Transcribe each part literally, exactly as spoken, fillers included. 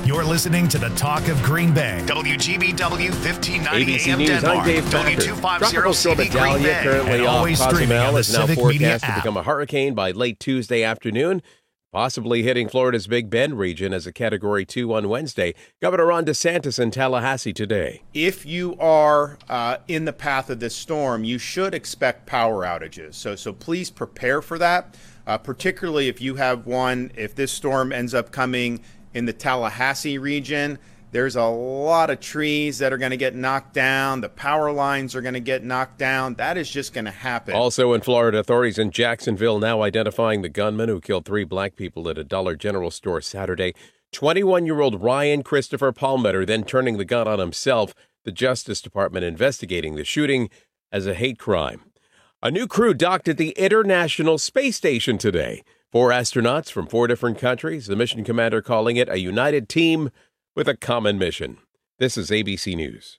You're listening to the Talk of Green Bay. W G B W fifteen ninety A B C A M News, Denmark. I'm Dave Packer. W two fifty Tropical C B storm Green Idalia Bay. currently And off always streaming on Cozumel the is now Civic Media forecast to app. become a hurricane by late Tuesday afternoon, possibly hitting Florida's Big Bend region as a Category two on Wednesday. Governor Ron DeSantis in Tallahassee today. If you are uh, in the path of this storm, you should expect power outages. So, so please prepare for that, uh, particularly if you have one, if this storm ends up coming in the Tallahassee region. There's a lot of trees that are going to get knocked down. The power lines are going to get knocked down. That is just going to happen. Also in Florida, authorities in Jacksonville now identifying the gunman who killed three black people at a Dollar General store Saturday. twenty-one-year-old Ryan Christopher Palmetter then turning the gun on himself. The Justice Department investigating the shooting as a hate crime. A new crew docked at the International Space Station today. Four astronauts from four different countries. The mission commander calling it a united team with a common mission. This is A B C News.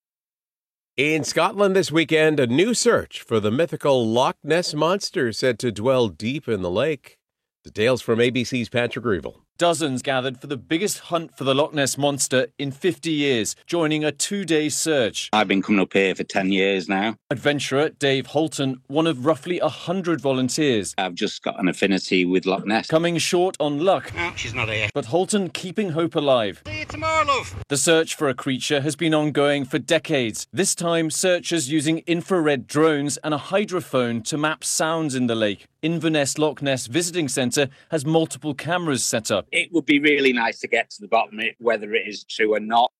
In Scotland this weekend, a new search for the mythical Loch Ness Monster said to dwell deep in the lake. Details from A B C's Patrick Reevell. Dozens gathered for the biggest hunt for the Loch Ness Monster in fifty years, joining a two-day search. I've been coming up here for ten years now. Adventurer Dave Holton, one of roughly one hundred volunteers. I've just got an affinity with Loch Ness. Coming short on luck. No, she's not here. But Holton keeping hope alive. See you tomorrow, love. The search for a creature has been ongoing for decades. This time, searchers using infrared drones and a hydrophone to map sounds in the lake. Inverness Loch Ness Visiting Centre has multiple cameras set up. It would be really nice to get to the bottom of it, whether it is true or not.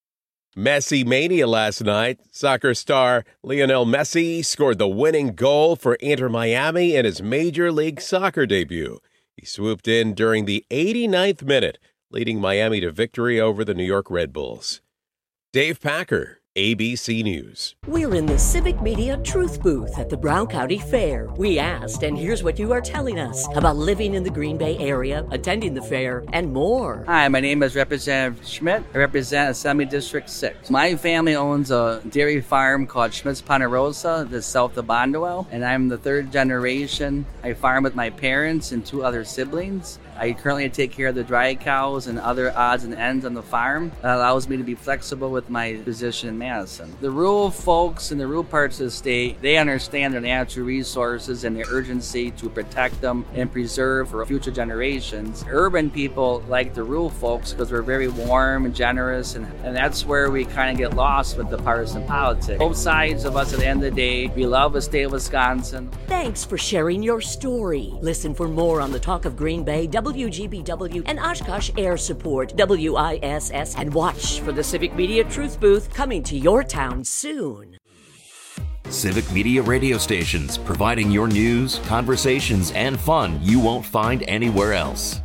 Messi mania last night. Soccer star Lionel Messi scored the winning goal for Inter Miami in his Major League Soccer debut. He swooped in during the eighty-ninth minute, leading Miami to victory over the New York Red Bulls. Dave Packer, A B C News. We're in the Civic Media Truth Booth at the Brown County Fair. We asked, and here's what you are telling us about living in the Green Bay area, attending the fair, and more. Hi, my name is Representative Schmidt. I represent Assembly District six. My family owns a dairy farm called Schmidt's Ponderosa, that's south of Bondwell, and I'm the third generation. I farm with my parents and two other siblings. I currently take care of the dry cows and other odds and ends on the farm. That allows me to be flexible with my position in Madison. The rural folks in the rural parts of the state, they understand their natural resources and the urgency to protect them and preserve for future generations. Urban people like the rural folks because we're very warm and generous, and, and that's where we kind of get lost with the partisan politics. Both sides of us at the end of the day, we love the state of Wisconsin. Thanks for sharing your story. Listen for more on the Talk of Green Bay, W G B W, and Oshkosh Air Support, W I S S, and watch for the Civic Media Truth Booth coming to your town soon. Civic Media radio stations, providing your news, conversations, and fun you won't find anywhere else.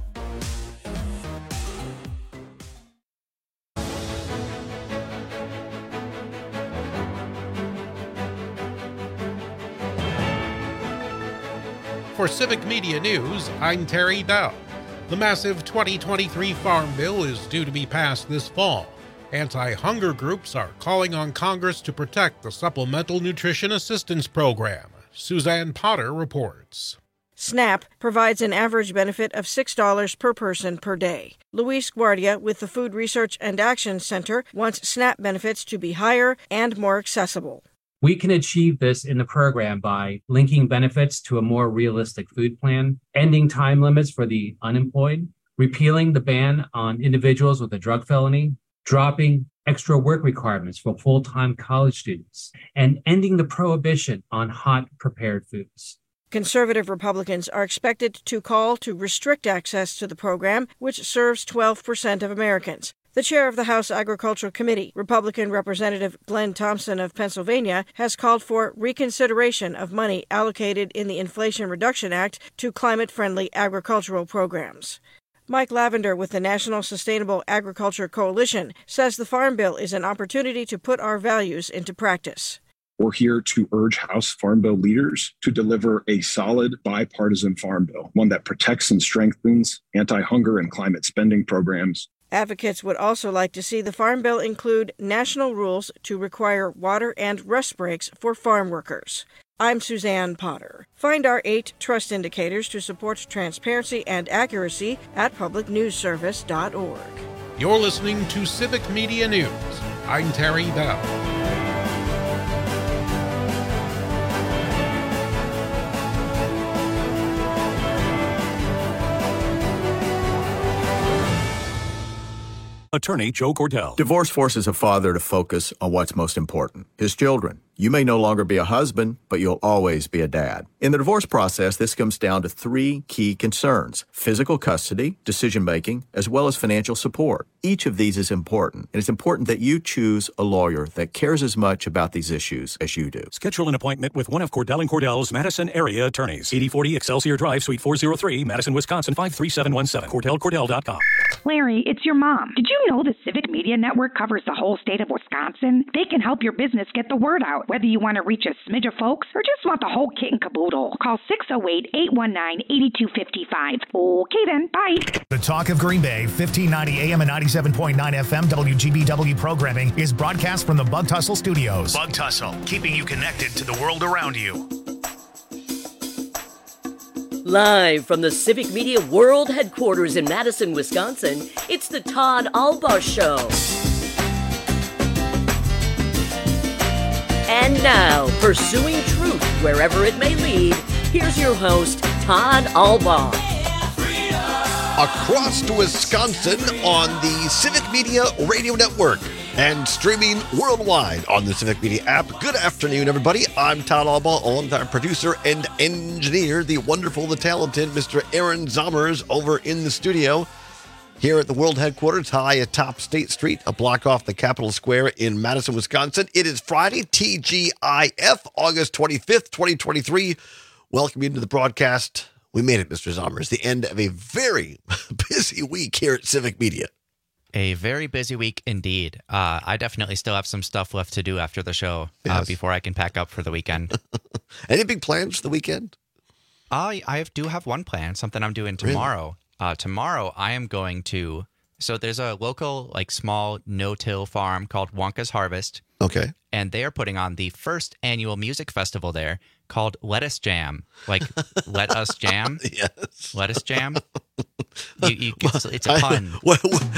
For Civic Media News, I'm Terry Dow. The massive twenty twenty-three Farm Bill is due to be passed this fall. Anti-hunger groups are calling on Congress to protect the Supplemental Nutrition Assistance Program. Suzanne Potter reports. SNAP provides an average benefit of six dollars per person per day. Luis Guardia with the Food Research and Action Center wants SNAP benefits to be higher and more accessible. We can achieve this in the program by linking benefits to a more realistic food plan, ending time limits for the unemployed, repealing the ban on individuals with a drug felony, dropping extra work requirements for full-time college students, and ending the prohibition on hot prepared foods. Conservative Republicans are expected to call to restrict access to the program, which serves twelve percent of Americans. The chair of the House Agricultural Committee, Republican Representative Glenn Thompson of Pennsylvania, has called for reconsideration of money allocated in the Inflation Reduction Act to climate-friendly agricultural programs. Mike Lavender with the National Sustainable Agriculture Coalition says the Farm Bill is an opportunity to put our values into practice. We're here to urge House Farm Bill leaders to deliver a solid bipartisan farm bill, one that protects and strengthens anti-hunger and climate spending programs. Advocates would also like to see the Farm Bill include national rules to require water and rest breaks for farm workers. I'm Suzanne Potter. Find our eight trust indicators to support transparency and accuracy at public news service dot org. You're listening to Civic Media News. I'm Terry Bell. Attorney Joe Cordell. Divorce forces a father to focus on what's most important, his children. You may no longer be a husband, but you'll always be a dad. In the divorce process, this comes down to three key concerns: physical custody, decision-making, as well as financial support. Each of these is important, and it's important that you choose a lawyer that cares as much about these issues as you do. Schedule an appointment with one of Cordell and Cordell's Madison area attorneys. eighty forty Excelsior Drive, Suite four oh three, Madison, Wisconsin, five three seven one seven. Cordell Cordell dot com. Larry, it's your mom. Did you know the Civic Media Network covers the whole state of Wisconsin? They can help your business get the word out, whether you want to reach a smidge of folks or just want the whole kit and caboodle. Call six oh eight, eight one nine, eight two five five. Okay then, bye. The Talk of Green Bay, fifteen ninety A M and ninety-seven point nine F M W G B W programming is broadcast from the Bug Tussle Studios. Bug Tussle, keeping you connected to the world around you. Live from the Civic Media World Headquarters in Madison, Wisconsin, it's the Todd Albaugh Show. And now, pursuing truth wherever it may lead, here's your host, Todd Albaugh. Across to Wisconsin on the Civic Media Radio Network and streaming worldwide on the Civic Media app. Good afternoon, everybody. I'm Todd Albaugh, along with our producer and engineer, the wonderful, the talented Mister Aaron Zommers, over in the studio here at the world headquarters, high atop State Street, a block off the Capitol Square in Madison, Wisconsin. It is Friday, T G I F, August twenty-fifth, twenty twenty-three. Welcome you to the broadcast. We made it, Mister Zommers, the end of a very busy week here at Civic Media. A very busy week indeed. Uh, I definitely still have some stuff left to do after the show yes. uh, before I can pack up for the weekend. Any big plans for the weekend? I I do have one plan, something I'm doing tomorrow. Really? Uh, tomorrow I am going to, so there's a local, like, small no-till farm called Wonka's Harvest. Okay. And they are putting on the first annual music festival there called Lettuce Jam. Like, let us jam? Yes. Lettuce Jam? You, you, it's, it's a pun. I, well,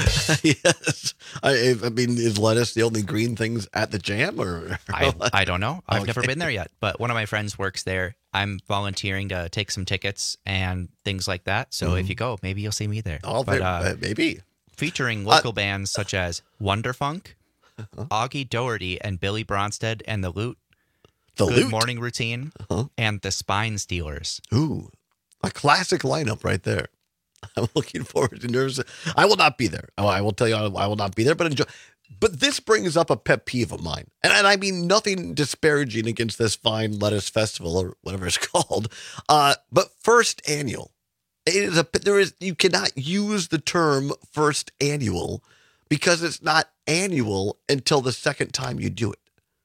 yes. I, I mean, is lettuce the only green things at the jam? Or I, I don't know. I've okay. never been there yet. But one of my friends works there. I'm volunteering to take some tickets and things like that. So mm. if you go, maybe you'll see me there. Oh, but, uh, maybe. Featuring local uh, bands such as Wonderfunk, uh-huh. Augie Doherty and Billy Bronstead and the Loot, the Good Loot. Morning Routine, uh-huh. and the Spine Stealers. Ooh, a classic lineup right there. I'm looking forward to nerves. I will not be there. I will tell you, I will not be there, but enjoy. But this brings up a pet peeve of mine. And, and I mean nothing disparaging against this fine lettuce festival or whatever it's called. Uh, but first annual. It is a, there is, you cannot use the term first annual because it's not annual until the second time you do it.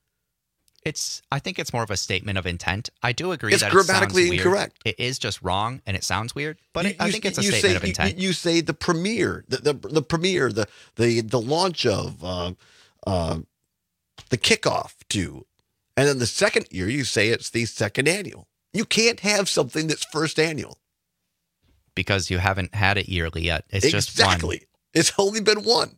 It's, I think it's more of a statement of intent. I do agree it's that grammatically it sounds weird. Incorrect. It is just wrong and it sounds weird, but you, it, I you, think it's a you statement say, of intent. You, you say the premiere, the, the, the premiere, the, the, the launch of, uh, uh, the kickoff to, and then the second year you say it's the second annual. You can't have something that's first annual. Because you haven't had it yearly yet. It's exactly. just one. Exactly. It's only been one.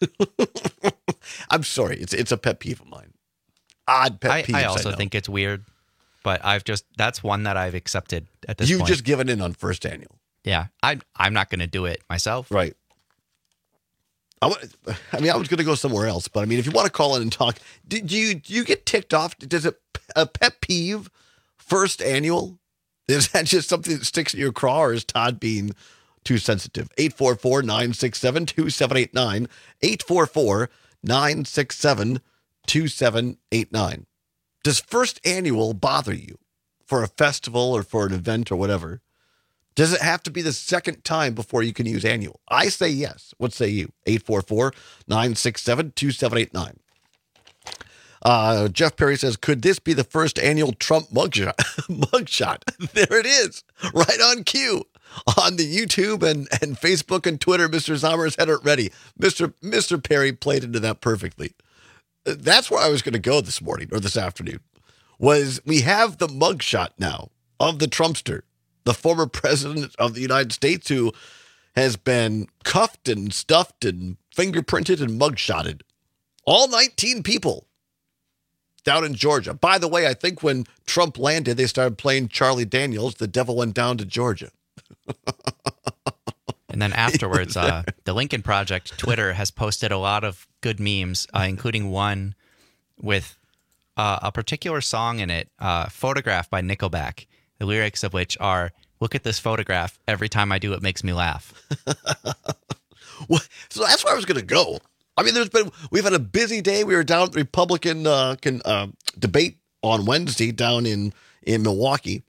I'm sorry. It's it's a pet peeve of mine. Odd pet peeve. I, I also I think it's weird, but I've just, that's one that I've accepted at this You've point. You've just given in on first annual. Yeah. I, I'm not going to do it myself. Right. I, I mean, I was going to go somewhere else, but I mean, if you want to call in and talk, do you, do you get ticked off? Does it a pet peeve first annual? Is that just something that sticks in your craw, or is Todd being too sensitive? eight four four, nine six seven, two seven eight nine. eight four four, nine six seven, two seven eight nine. Does first annual bother you for a festival or for an event or whatever? Does it have to be the second time before you can use annual? I say yes. What say you? eight four four, nine six seven, two seven eight nine. Uh, Jeff Perry says, could this be the first annual Trump mugshot? mugshot. There it is, right on cue on the YouTube and, and Facebook and Twitter. Mister Zommers had it ready. Mister Mister Perry played into that perfectly. That's where I was going to go this morning or this afternoon, was we have the mugshot now of the Trumpster, the former president of the United States, who has been cuffed and stuffed and fingerprinted and mugshotted. All nineteen people down in Georgia. By the way, I think when Trump landed, they started playing Charlie Daniels, The Devil Went Down to Georgia. And then afterwards, uh, the Lincoln Project, Twitter, has posted a lot of good memes, uh, including one with uh, a particular song in it, uh, Photograph by Nickelback, the lyrics of which are, "Look at this photograph. Every time I do, it makes me laugh." Well, so that's where I was going to go. I mean, there's been, we've had a busy day. We were down at the Republican uh, can, uh, debate on Wednesday down in, in Milwaukee.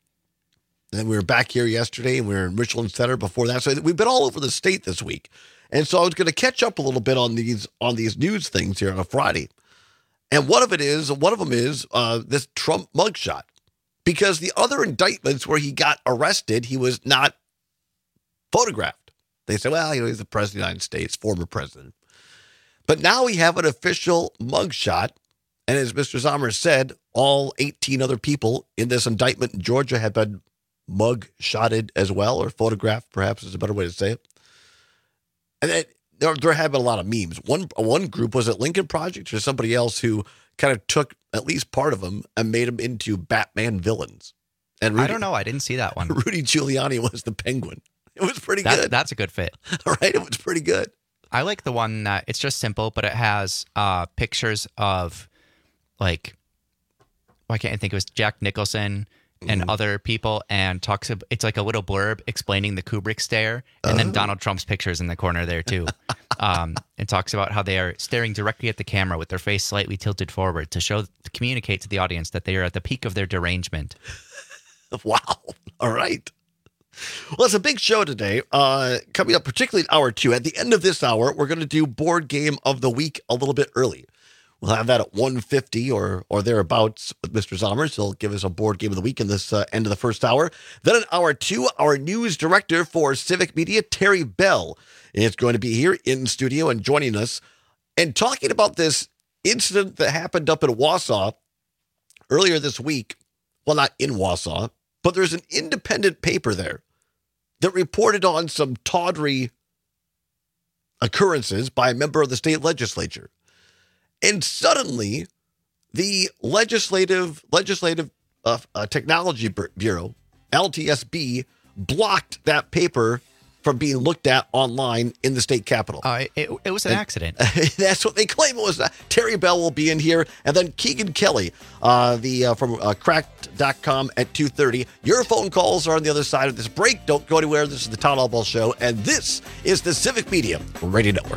And then we were back here yesterday, and we were in Richland Center before that. So we've been all over the state this week. And so I was going to catch up a little bit on these on these news things here on a Friday. And one of it is, one of them is uh, this Trump mugshot. Because the other indictments where he got arrested, he was not photographed. They said, well, you know, he's the president of the United States, former president. But now we have an official mugshot. And as Mister Sommer said, all eighteen other people in this indictment in Georgia have been mug-shotted as well, or photographed, perhaps is a better way to say it. And it, there, there have been a lot of memes. One one group, was it Lincoln Project or somebody else, who kind of took at least part of them and made them into Batman villains. And Rudy, I don't know. I didn't see that one. Rudy Giuliani was the Penguin. It was pretty that, good. That's a good fit. All right, it was pretty good. I like the one that it's just simple, but it has uh, pictures of, like, well, I can't think it was Jack Nicholson and mm-hmm. other people, and talks about, it's like a little blurb explaining the Kubrick stare, and uh-huh. then Donald Trump's pictures in the corner there too. um, it talks about how they are staring directly at the camera with their face slightly tilted forward to show, to communicate to the audience that they are at the peak of their derangement. Wow. All right. Well, it's a big show today. Uh, coming up, particularly in hour two. At the end of this hour, we're going to do Board Game of the Week a little bit early. We'll have that at one fifty or or thereabouts with Mister Sommers. He'll give us a Board Game of the Week in this uh, end of the first hour. Then in hour two, our news director for Civic Media, Terry Bell, is going to be here in studio and joining us and talking about this incident that happened up in Wausau earlier this week. Well, not in Wausau, but there's an independent paper there that reported on some tawdry occurrences by a member of the state legislature. And suddenly, the legislative legislative uh, uh, technology bureau, L T S B, blocked that paper from being looked at online in the state capitol. Uh, it, it was an and, accident. That's what they claim it was. Uh, Terry Bell will be in here, and then Keegan Kelly, uh, the uh, from uh, cracked dot com at two thirty. Your phone calls are on the other side of this break. Don't go anywhere. This is the Todd Albaugh Show, and this is the Civic Media Radio Network.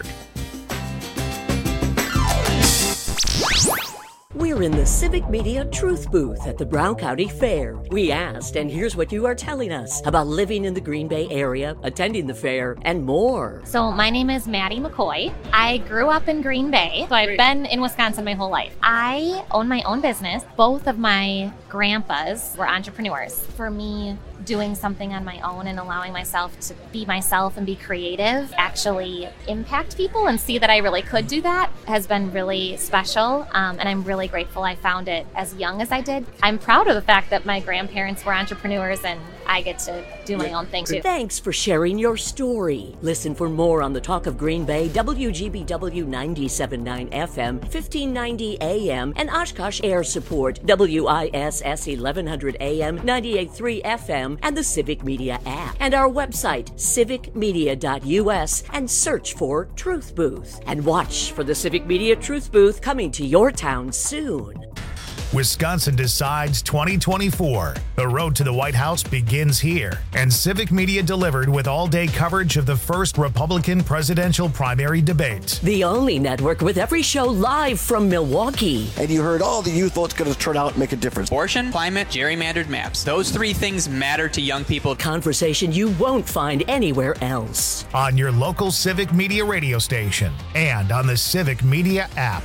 We're in the Civic Media Truth Booth at the Brown County Fair. We asked, and here's what you are telling us about living in the Green Bay area, attending the fair, and more. So my name is Maddie McCoy. I grew up in Green Bay, so I've been in Wisconsin my whole life. I own my own business. Both of my grandpas were entrepreneurs. For me, doing something on my own and allowing myself to be myself and be creative, actually impact people and see that I really could do that has been really special. Um, and I'm really grateful I found it as young as I did. I'm proud of the fact that my grandparents were entrepreneurs and I get to do my own thing too. Thanks for sharing your story. Listen for more on the Talk of Green Bay, W G B W ninety-seven point nine F M, fifteen ninety A M, and Oshkosh Air Support, W I S S eleven hundred A M, ninety-eight point three F M, and the Civic Media app. And our website, civic media dot U S, and search for Truth Booth. And watch for the Civic Media Truth Booth coming to your town soon. Wisconsin Decides twenty twenty-four. The road to the White House begins here, and Civic Media delivered with all-day coverage of the first Republican presidential primary debate. The only network with every show live from Milwaukee. And you heard all the youth votes going to turn out and make a difference. Abortion, climate, gerrymandered maps. Those three things matter to young people. Conversation you won't find anywhere else. On your local Civic Media radio station and on the Civic Media app.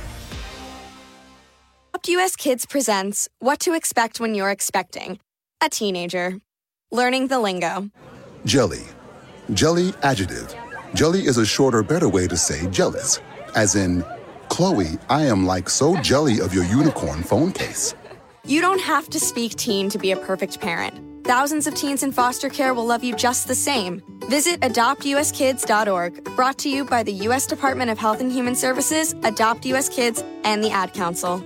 U S Kids presents What to Expect When You're Expecting a Teenager. Learning the lingo. Jelly. Jelly adjective. Jelly is a shorter, better way to say jealous. As in, Chloe, I am like so jelly of your unicorn phone case. You don't have to speak teen to be a perfect parent. Thousands of teens in foster care will love you just the same. Visit adopt u s kids dot org, brought to you by the U S Department of Health and Human Services, Adopt U S Kids, and the Ad Council.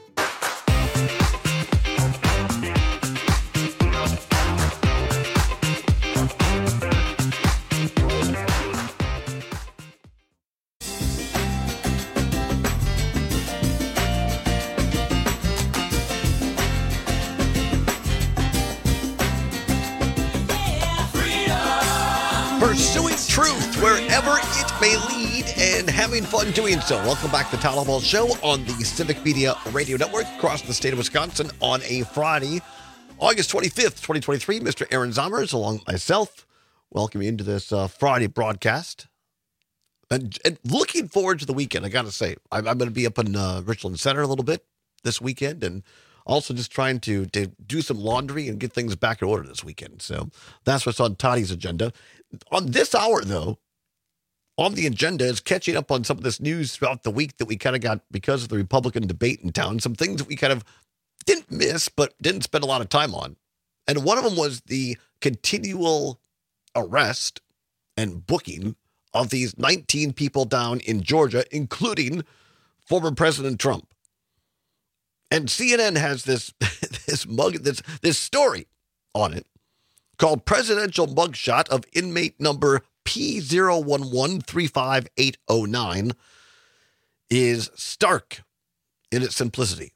Pursuing truth wherever it may lead and having fun doing so. Welcome back to the Town Hall Show on the Civic Media Radio Network across the state of Wisconsin on a Friday, August twenty-fifth, twenty twenty-three. Mister Aaron Zommers, along with myself, welcome you into this uh, Friday broadcast. And, and looking forward to the weekend, I got to say. I'm, I'm going to be up in uh, Richland Center a little bit this weekend, and also just trying to, to do some laundry and get things back in order this weekend. So that's what's on Toddy's agenda. On this hour, though, on the agenda is catching up on some of this news throughout the week that we kind of got because of the Republican debate in town. Some things that we kind of didn't miss, but didn't spend a lot of time on. And one of them was the continual arrest and booking of these nineteen people down in Georgia, including former President Trump. And C N N has this this mug this this story on it called Presidential Mugshot of Inmate Number P zero one one three five eight zero nine is stark in its simplicity.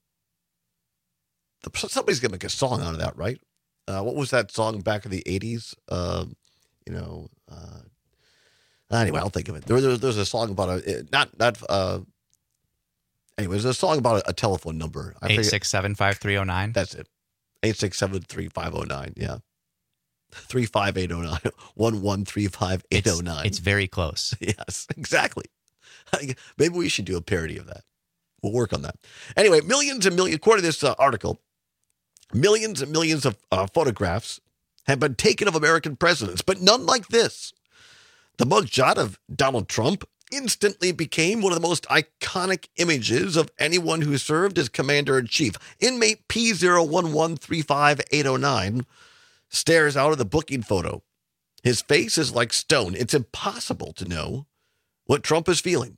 Somebody's going to make a song out of that, right? Uh, what was that song back in the eighties? Uh, you know, uh, anyway, I'll think of it. There, there, there's a song about a, not, not, uh, anyways, there's a song about a, a telephone number. eight six seven, five three zero nine. That's it. eight six seven, three five zero nine, yeah. three five eight zero nine, one one three five eight zero nine. It's, it's very close. Yes, exactly. Maybe we should do a parody of that. We'll work on that. Anyway, millions and millions, according to this uh, article, millions and millions of uh, photographs have been taken of American presidents, but none like this. The mugshot of Donald Trump instantly became one of the most iconic images of anyone who served as commander-in-chief. Inmate P zero one one three five eight zero nine stares out of the booking photo. His face is like stone. It's impossible to know what Trump is feeling.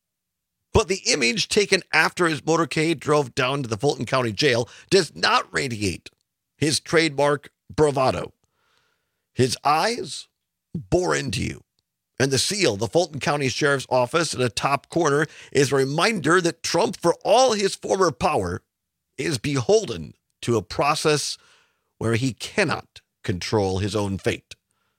But the image taken after his motorcade drove down to the Fulton County Jail does not radiate his trademark bravado. His eyes bore into you. And the seal, the Fulton County Sheriff's Office in the top corner, is a reminder that Trump, for all his former power, is beholden to a process where he cannot control his own fate.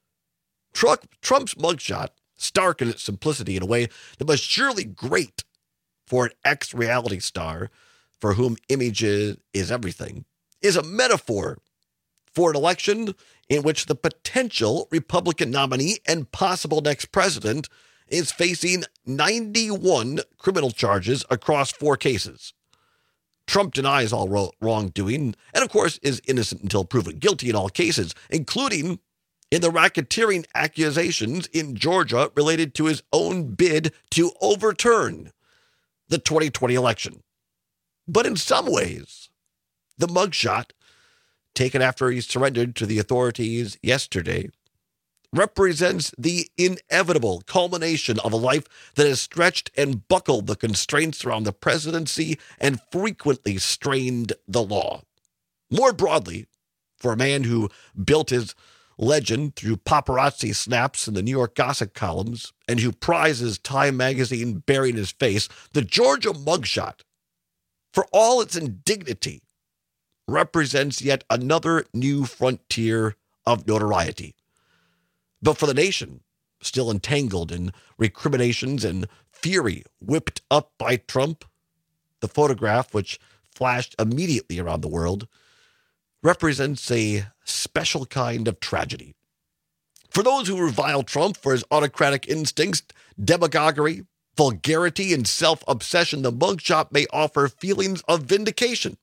Trump, Trump's mugshot, stark in its simplicity in a way that was surely great for an ex-reality star for whom image is, is everything, is a metaphor for an election in which the potential Republican nominee and possible next president is facing ninety-one criminal charges across four cases. Trump denies all wrongdoing and, of course, is innocent until proven guilty in all cases, including in the racketeering accusations in Georgia related to his own bid to overturn the twenty twenty election. But in some ways, the mugshot, taken after he surrendered to the authorities yesterday, represents the inevitable culmination of a life that has stretched and buckled the constraints around the presidency and frequently strained the law. More broadly, for a man who built his legend through paparazzi snaps in the New York gossip columns and who prizes Time magazine bearing his face, the Georgia mugshot, for all its indignity, represents yet another new frontier of notoriety. But for the nation, still entangled in recriminations and fury whipped up by Trump, the photograph, which flashed immediately around the world, represents a special kind of tragedy. For those who revile Trump for his autocratic instincts, demagoguery, vulgarity, and self-obsession, the mugshot may offer feelings of vindication.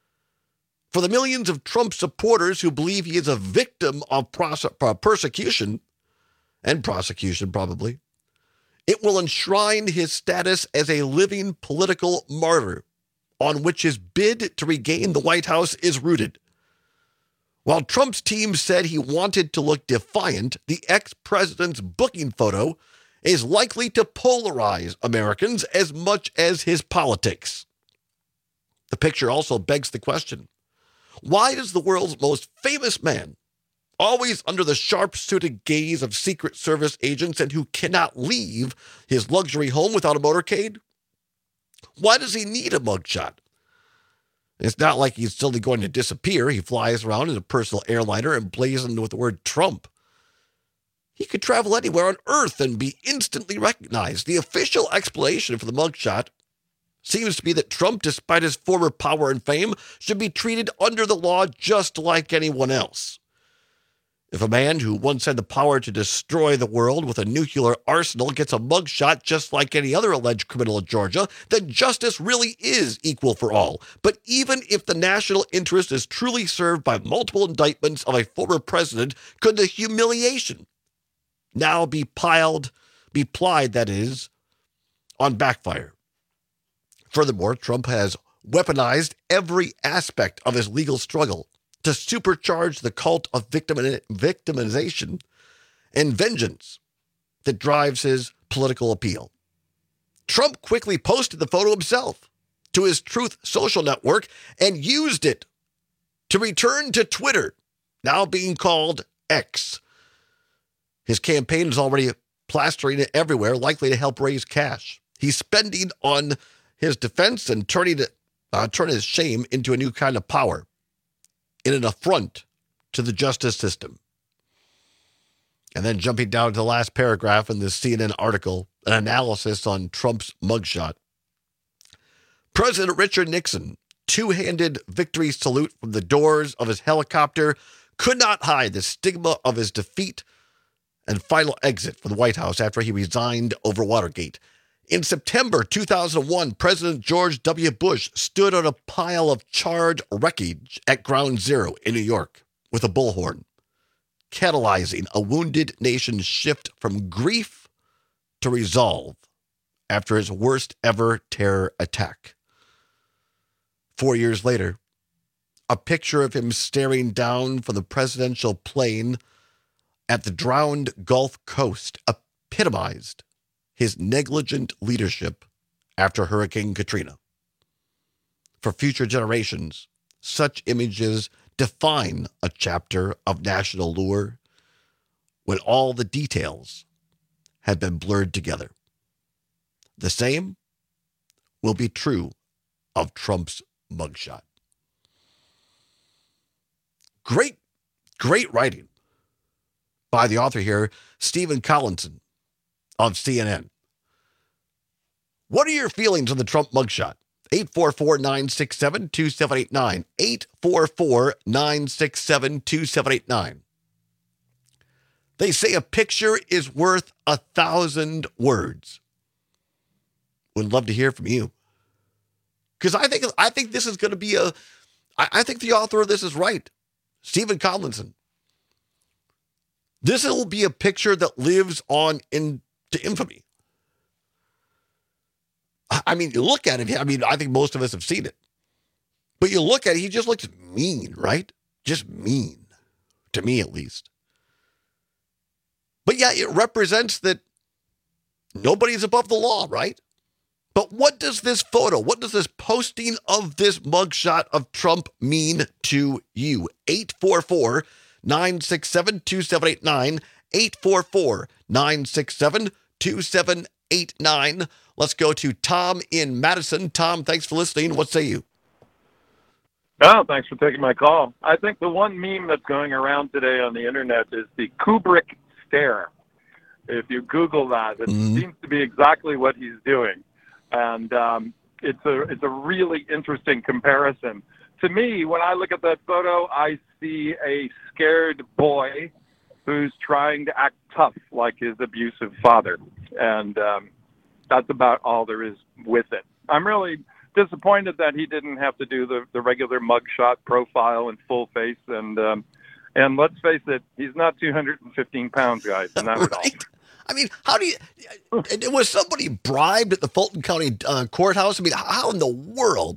For the millions of Trump supporters who believe he is a victim of pros- persecution, and prosecution probably, it will enshrine his status as a living political martyr on which his bid to regain the White House is rooted. While Trump's team said he wanted to look defiant, the ex-president's booking photo is likely to polarize Americans as much as his politics. The picture also begs the question, why does the world's most famous man, always under the sharp-suited gaze of Secret Service agents and who cannot leave his luxury home without a motorcade, why does he need a mugshot? It's not like he's suddenly going to disappear. He flies around in a personal airliner emblazoned with the word Trump. He could travel anywhere on Earth and be instantly recognized. The official explanation for the mugshot seems to be that Trump, despite his former power and fame, should be treated under the law just like anyone else. If a man who once had the power to destroy the world with a nuclear arsenal gets a mugshot just like any other alleged criminal in Georgia, then justice really is equal for all. But even if the national interest is truly served by multiple indictments of a former president, could the humiliation now be piled, be plied, that is, on backfire? Furthermore, Trump has weaponized every aspect of his legal struggle to supercharge the cult of victim- victimization and vengeance that drives his political appeal. Trump quickly posted the photo himself to his Truth social network and used it to return to Twitter, now being called X. His campaign is already plastering it everywhere, likely to help raise cash. He's spending on his defense and turning it, uh, turning his shame into a new kind of power, in an affront to the justice system. And then jumping down to the last paragraph in this C N N article, an analysis on Trump's mugshot. President Richard Nixon, two-handed victory salute from the doors of his helicopter, could not hide the stigma of his defeat and final exit from the White House after he resigned over Watergate. In September two thousand one, President George W. Bush stood on a pile of charred wreckage at Ground Zero in New York with a bullhorn, catalyzing a wounded nation's shift from grief to resolve after his worst ever terror attack. Four years later, a picture of him staring down from the presidential plane at the drowned Gulf Coast epitomized his negligent leadership after Hurricane Katrina. For future generations, such images define a chapter of national lore when all the details have been blurred together. The same will be true of Trump's mugshot. Great, great writing by the author here, Stephen Collinson of C N N. What are your feelings on the Trump mugshot? eight four four, nine six seven, two seven eight nine. eight four four, nine six seven, two seven eight nine. They say a picture is worth a thousand words. Would love to hear from you. Because I think I think this is going to be a... I, I think the author of this is right. Stephen Collinson. This will be a picture that lives on into infamy. I mean, you look at it, I mean, I think most of us have seen it. But you look at it, he just looks mean, right? Just mean, to me at least. But yeah, it represents that nobody's above the law, right? But what does this photo, what does this posting of this mugshot of Trump mean to you? eight four four, nine six seven, two seven eight nine. eight four four, nine six seven, two seven eight nine. Let's go to Tom in Madison. Tom, thanks for listening. What say you? Oh, thanks for taking my call. I think the one meme that's going around today on the internet is the Kubrick stare. If you Google that, it mm-hmm. seems to be exactly what he's doing. And um, it's a it's a really interesting comparison. To me, when I look at that photo, I see a scared boy who's trying to act tough like his abusive father. And um, that's about all there is with it. I'm really disappointed that he didn't have to do the, the regular mugshot profile and full face. And um, and let's face it, he's not two hundred fifteen pounds, guys, not right. at all. I mean, how do you, was somebody bribed at the Fulton County uh, courthouse? I mean, how in the world?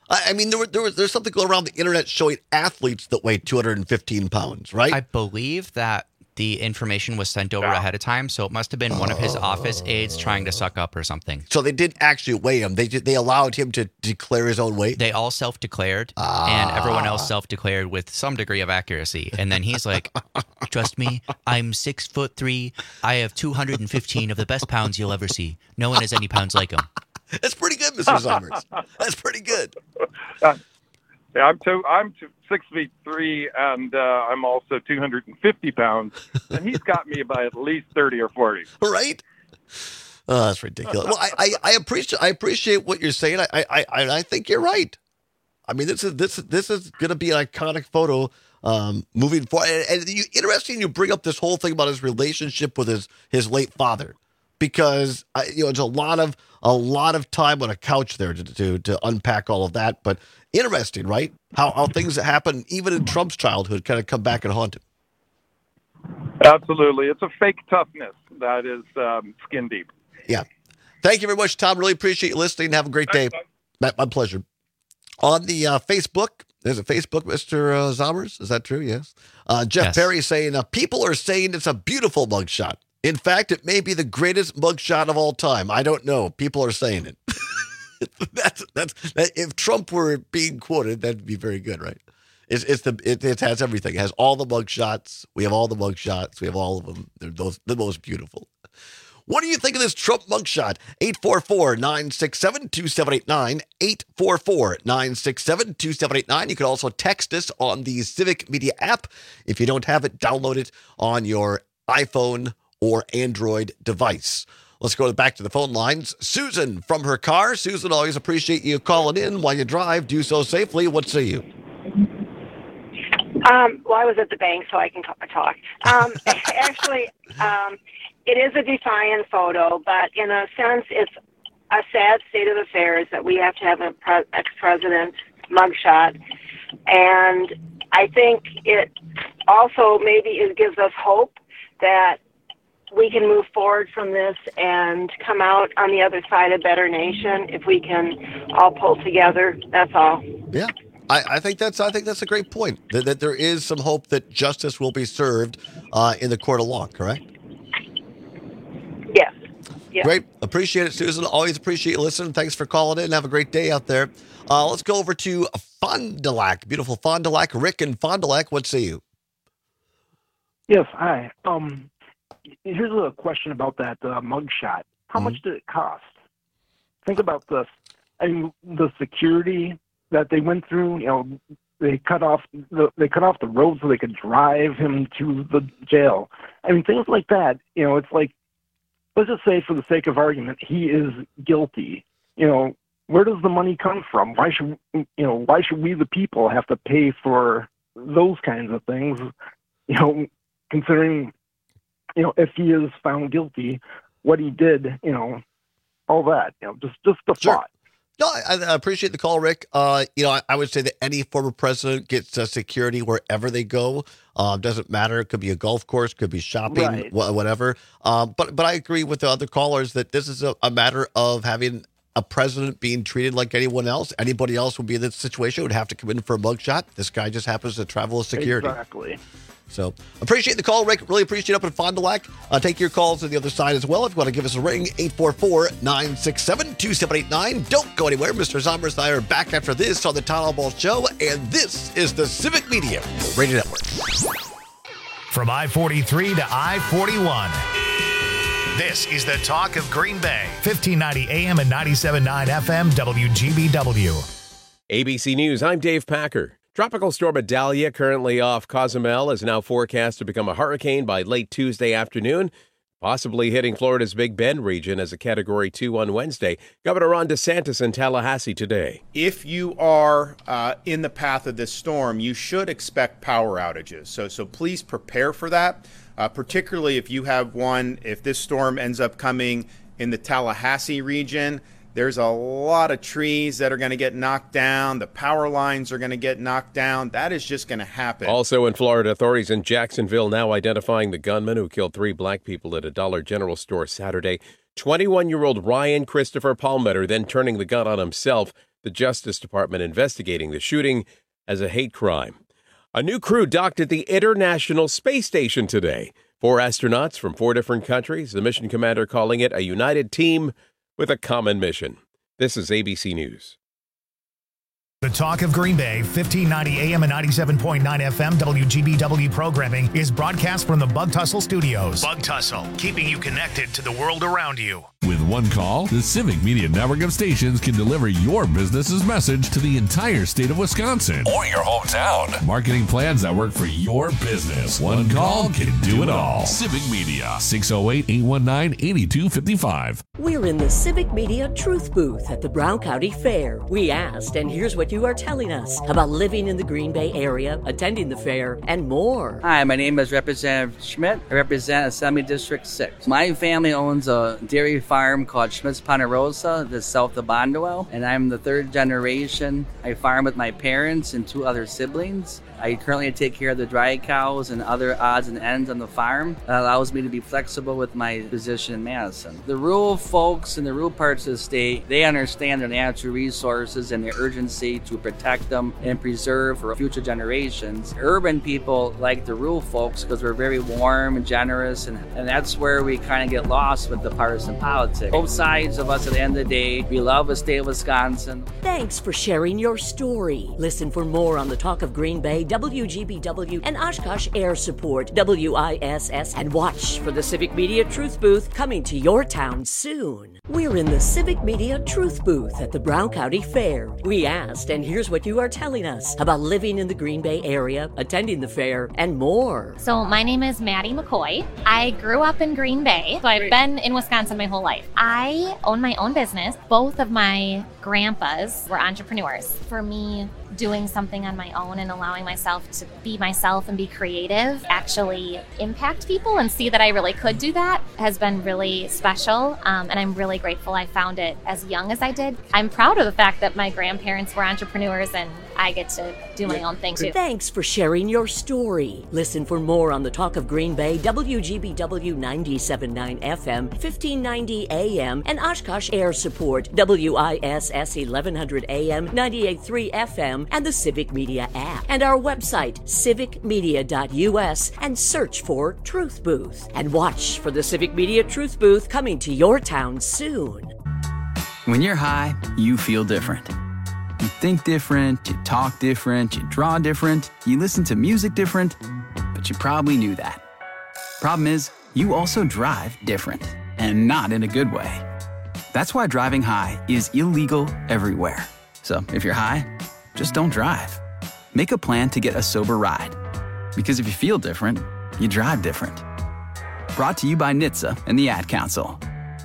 I, I mean, there, were, there was there's something going around the internet showing athletes that weigh two hundred fifteen pounds, right? I believe that the information was sent over ahead of time, so it must have been one of his office aides trying to suck up or something. So they didn't actually weigh him. They did, they allowed him to declare his own weight? They all self-declared, ah. and everyone else self-declared with some degree of accuracy. And then he's like, trust me, I'm six foot three. I have two hundred fifteen of the best pounds you'll ever see. No one has any pounds like him. That's pretty good, Mister Summers. That's pretty good. Uh, yeah, I'm two, I'm two, six feet three, and uh, I'm also two hundred fifty pounds, and he's got me by at least thirty or forty. Right? Oh, that's ridiculous. Well, I, I, I appreciate I appreciate what you're saying. I I I, I think you're right. I mean, this is this this is going to be an iconic photo um, moving forward. And, and you, interesting, you bring up this whole thing about his relationship with his his late father, because I, you know, it's a lot of a lot of time on a couch there to to, to unpack all of that. But interesting, right? How how things that happen even in Trump's childhood kind of come back and haunt him. Absolutely, it's a fake toughness that is um, skin deep. Yeah. Thank you very much, Tom. Really appreciate you listening. Have a great day. My, my pleasure. On the uh, Facebook, there's a Facebook, Mister Uh, Zommers. Is that true? Yes. Uh, Jeff Yes. Perry saying, uh, people are saying it's a beautiful mugshot. In fact, it may be the greatest mugshot of all time. I don't know. People are saying it. that's that's that, if Trump were being quoted, that'd be very good, right? It's it's the it, it has everything. It has all the mugshots. We have all the mugshots. We have all of them. They're those the most beautiful. What do you think of this Trump mugshot? eight four four, nine six seven, two seven eight nine, eight four four, nine six seven, two seven eight nine. You can also text us on the Civic Media app. If you don't have it, download it on your iPhone or Android device. Let's go back to the phone lines. Susan from her car. Susan, always appreciate you calling in while you drive. Do so safely. What say you? Um, well, I was at the bank, so I can talk. Um, actually, um, it is a defiant photo, but in a sense, it's a sad state of affairs that we have to have an pre- ex-president mugshot. And I think it also maybe it gives us hope that we can move forward from this and come out on the other side a better nation if we can all pull together. That's all. Yeah. I, I think that's I think that's a great point. That, that there is some hope that justice will be served uh, in the court of law, correct? Yes. Yes. Great. Appreciate it, Susan. Always appreciate you listening. Thanks for calling in. Have a great day out there. Uh, let's go over to Fond du Lac. Beautiful Fond du Lac. Rick in Fond du Lac, what say you? Yes, hi. Um, here's a question about that uh, mugshot. How mm-hmm. much did it cost? Think about this. I mean, the security that they went through, you know, they cut off the they cut off the road so they could drive him to the jail. I mean, things like that. You know, it's like, let's just say, for the sake of argument, he is guilty. You know, where does the money come from? Why should you know? Why should we, the people, have to pay for those kinds of things? You know, considering, you know, if he is found guilty, what he did, you know, all that. You know, just just the Sure. thought. No, I, I appreciate the call, Rick. Uh, you know, I, I would say that any former president gets uh, security wherever they go. Um, doesn't matter. It could be a golf course, could be shopping, Right. wh- whatever. Um, but but I agree with the other callers that this is a, a matter of having a president being treated like anyone else. Anybody else would be in this situation would have to come in for a mugshot. This guy just happens to travel as security. Exactly. So appreciate the call, Rick. Really appreciate it up in Fond du Lac. Uh, take your calls on the other side as well. If you want to give us a ring, eight four four, nine six seven, two seven eight nine. Don't go anywhere. Mister Zommers and I are back after this on the Town Hall Show, and this is the Civic Media Radio Network. From I forty-three to I forty-one. This is the talk of Green Bay. fifteen ninety A M and ninety-seven point nine F M W G B W. A B C News, I'm Dave Packer. Tropical storm Idalia, currently off Cozumel, is now forecast to become a hurricane by late Tuesday afternoon, possibly hitting Florida's Big Bend region as a Category two on Wednesday. Governor Ron DeSantis in Tallahassee today. If you are uh, in the path of this storm, you should expect power outages. So, so please prepare for that, uh, particularly if you have one, if this storm ends up coming in the Tallahassee region. There's a lot of trees that are going to get knocked down. The power lines are going to get knocked down. That is just going to happen. Also in Florida, authorities in Jacksonville now identifying the gunman who killed three black people at a Dollar General store Saturday. twenty-one-year-old Ryan Christopher Palmetto then turning the gun on himself. The The Justice Department investigating the shooting as a hate crime. A new crew docked at the International Space Station today. Four astronauts from four different countries, the mission commander calling it a united team with a common mission. This is A B C News. The Talk of Green Bay, fifteen ninety A M and ninety-seven point nine F M W G B W programming is broadcast from the Bug Tussle Studios. Bug Tussle, keeping you connected to the world around you. With one call, the Civic Media network of stations can deliver your business's message to the entire state of Wisconsin. Or your hometown. Marketing plans that work for your business. One call can do it all. Civic Media, six oh eight, eight one nine, eight two five five. We're in the Civic Media Truth Booth at the Brown County Fair. We asked, and here's what you are telling us about living in the Green Bay area, attending the fair, and more. Hi, my name is Representative Schmidt. I represent Assembly District six. My family owns a dairy farm called Schmidt's Ponderosa, that's south of Bondwell, and I'm the third generation. I farm with my parents and two other siblings. I currently take care of the dry cows and other odds and ends on the farm. That allows me to be flexible with my position in Madison. The rural folks in the rural parts of the state, they understand their natural resources and the urgency to protect them and preserve for future generations. Urban people like the rural folks because we're very warm and generous, and, and that's where we kind of get lost with the partisan politics. Both sides of us at the end of the day, we love the state of Wisconsin. Thanks for sharing your story. Listen for more on the Talk of Green Bay, W G B W, and Oshkosh Air Support, W I S S, and watch for the Civic Media Truth Booth coming to your town soon. We're in the Civic Media Truth Booth at the Brown County Fair. We asked, and here's what you are telling us about living in the Green Bay area, attending the fair, and more. So my name is Maddie McCoy. I grew up in Green Bay, so I've been in Wisconsin my whole life. I own my own business. Both of my grandpas were entrepreneurs. For me, doing something on my own and allowing myself to be myself and be creative, actually impact people and see that I really could do that has been really special. Um, and I'm really grateful I found it as young as I did. I'm proud of the fact that my grandparents were entrepreneurs and I get to do my own thing too. Thanks for sharing your story. Listen for more on the Talk of Green Bay, W G B W ninety-seven point nine F M, fifteen ninety A M, and Oshkosh Air Support, W I S S eleven hundred A M, ninety-eight point three F M, and the Civic Media app. And our website, civic media dot U S, and search for Truth Booth. And watch for the Civic Media Truth Booth coming to your town soon. When you're high, you feel different. You think different, you talk different, you draw different, you listen to music different, but you probably knew that. Problem is, you also drive different, and not in a good way. That's why driving high is illegal everywhere. So if you're high, just don't drive. Make a plan to get a sober ride. Because if you feel different, you drive different. Brought to you by N H T S A and the Ad Council.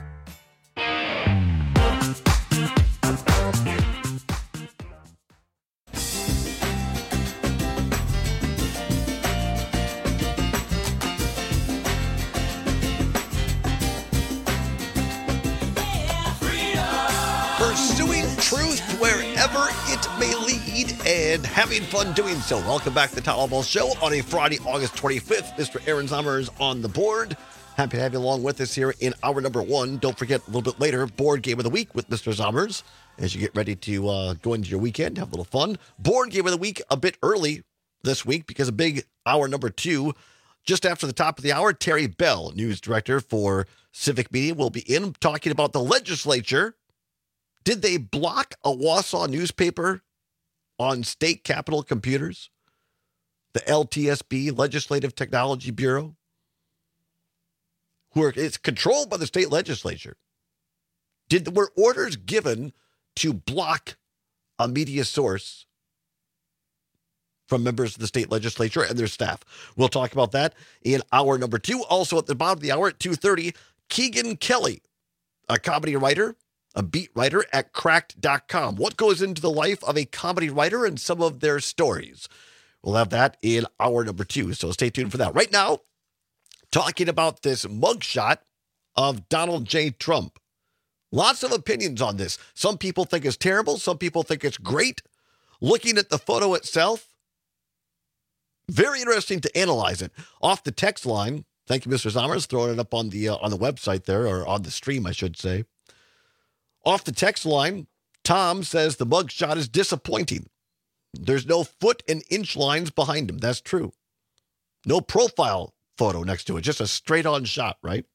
Pursuing truth wherever it may lead and having fun doing so. Welcome back to the Town Hall Show on a Friday, August twenty-fifth. Mister Aaron Sommer is on the board. Happy to have you along with us here in hour number one. Don't forget, a little bit later, Board Game of the Week with Mister Sommers as you get ready to uh, go into your weekend, have a little fun. Board Game of the Week a bit early this week because a big hour number two. Just after the top of the hour, Terry Bell, news director for Civic Media, will be in talking about the legislature. Did they block a Wausau newspaper on state capitol computers? The L T S B, Legislative Technology Bureau, who are, it's controlled by the state legislature. Did were orders given to block a media source from members of the state legislature and their staff? We'll talk about that in hour number two. Also at the bottom of the hour at two thirty, Keegan Kelly, a comedy writer, a beat writer at cracked dot com. What goes into the life of a comedy writer and some of their stories? We'll have that in hour number two, so stay tuned for that. Right now, talking about this mugshot of Donald J. Trump. Lots of opinions on this. Some people think it's terrible. Some people think it's great. Looking at the photo itself, very interesting to analyze it. Off the text line, thank you, Mister Sommers, throwing it up on the uh, on the website there, or on the stream, I should say. Off the text line, Tom says the mugshot is disappointing. There's no foot and inch lines behind him. That's true. No profile photo next to it, just a straight-on shot, right?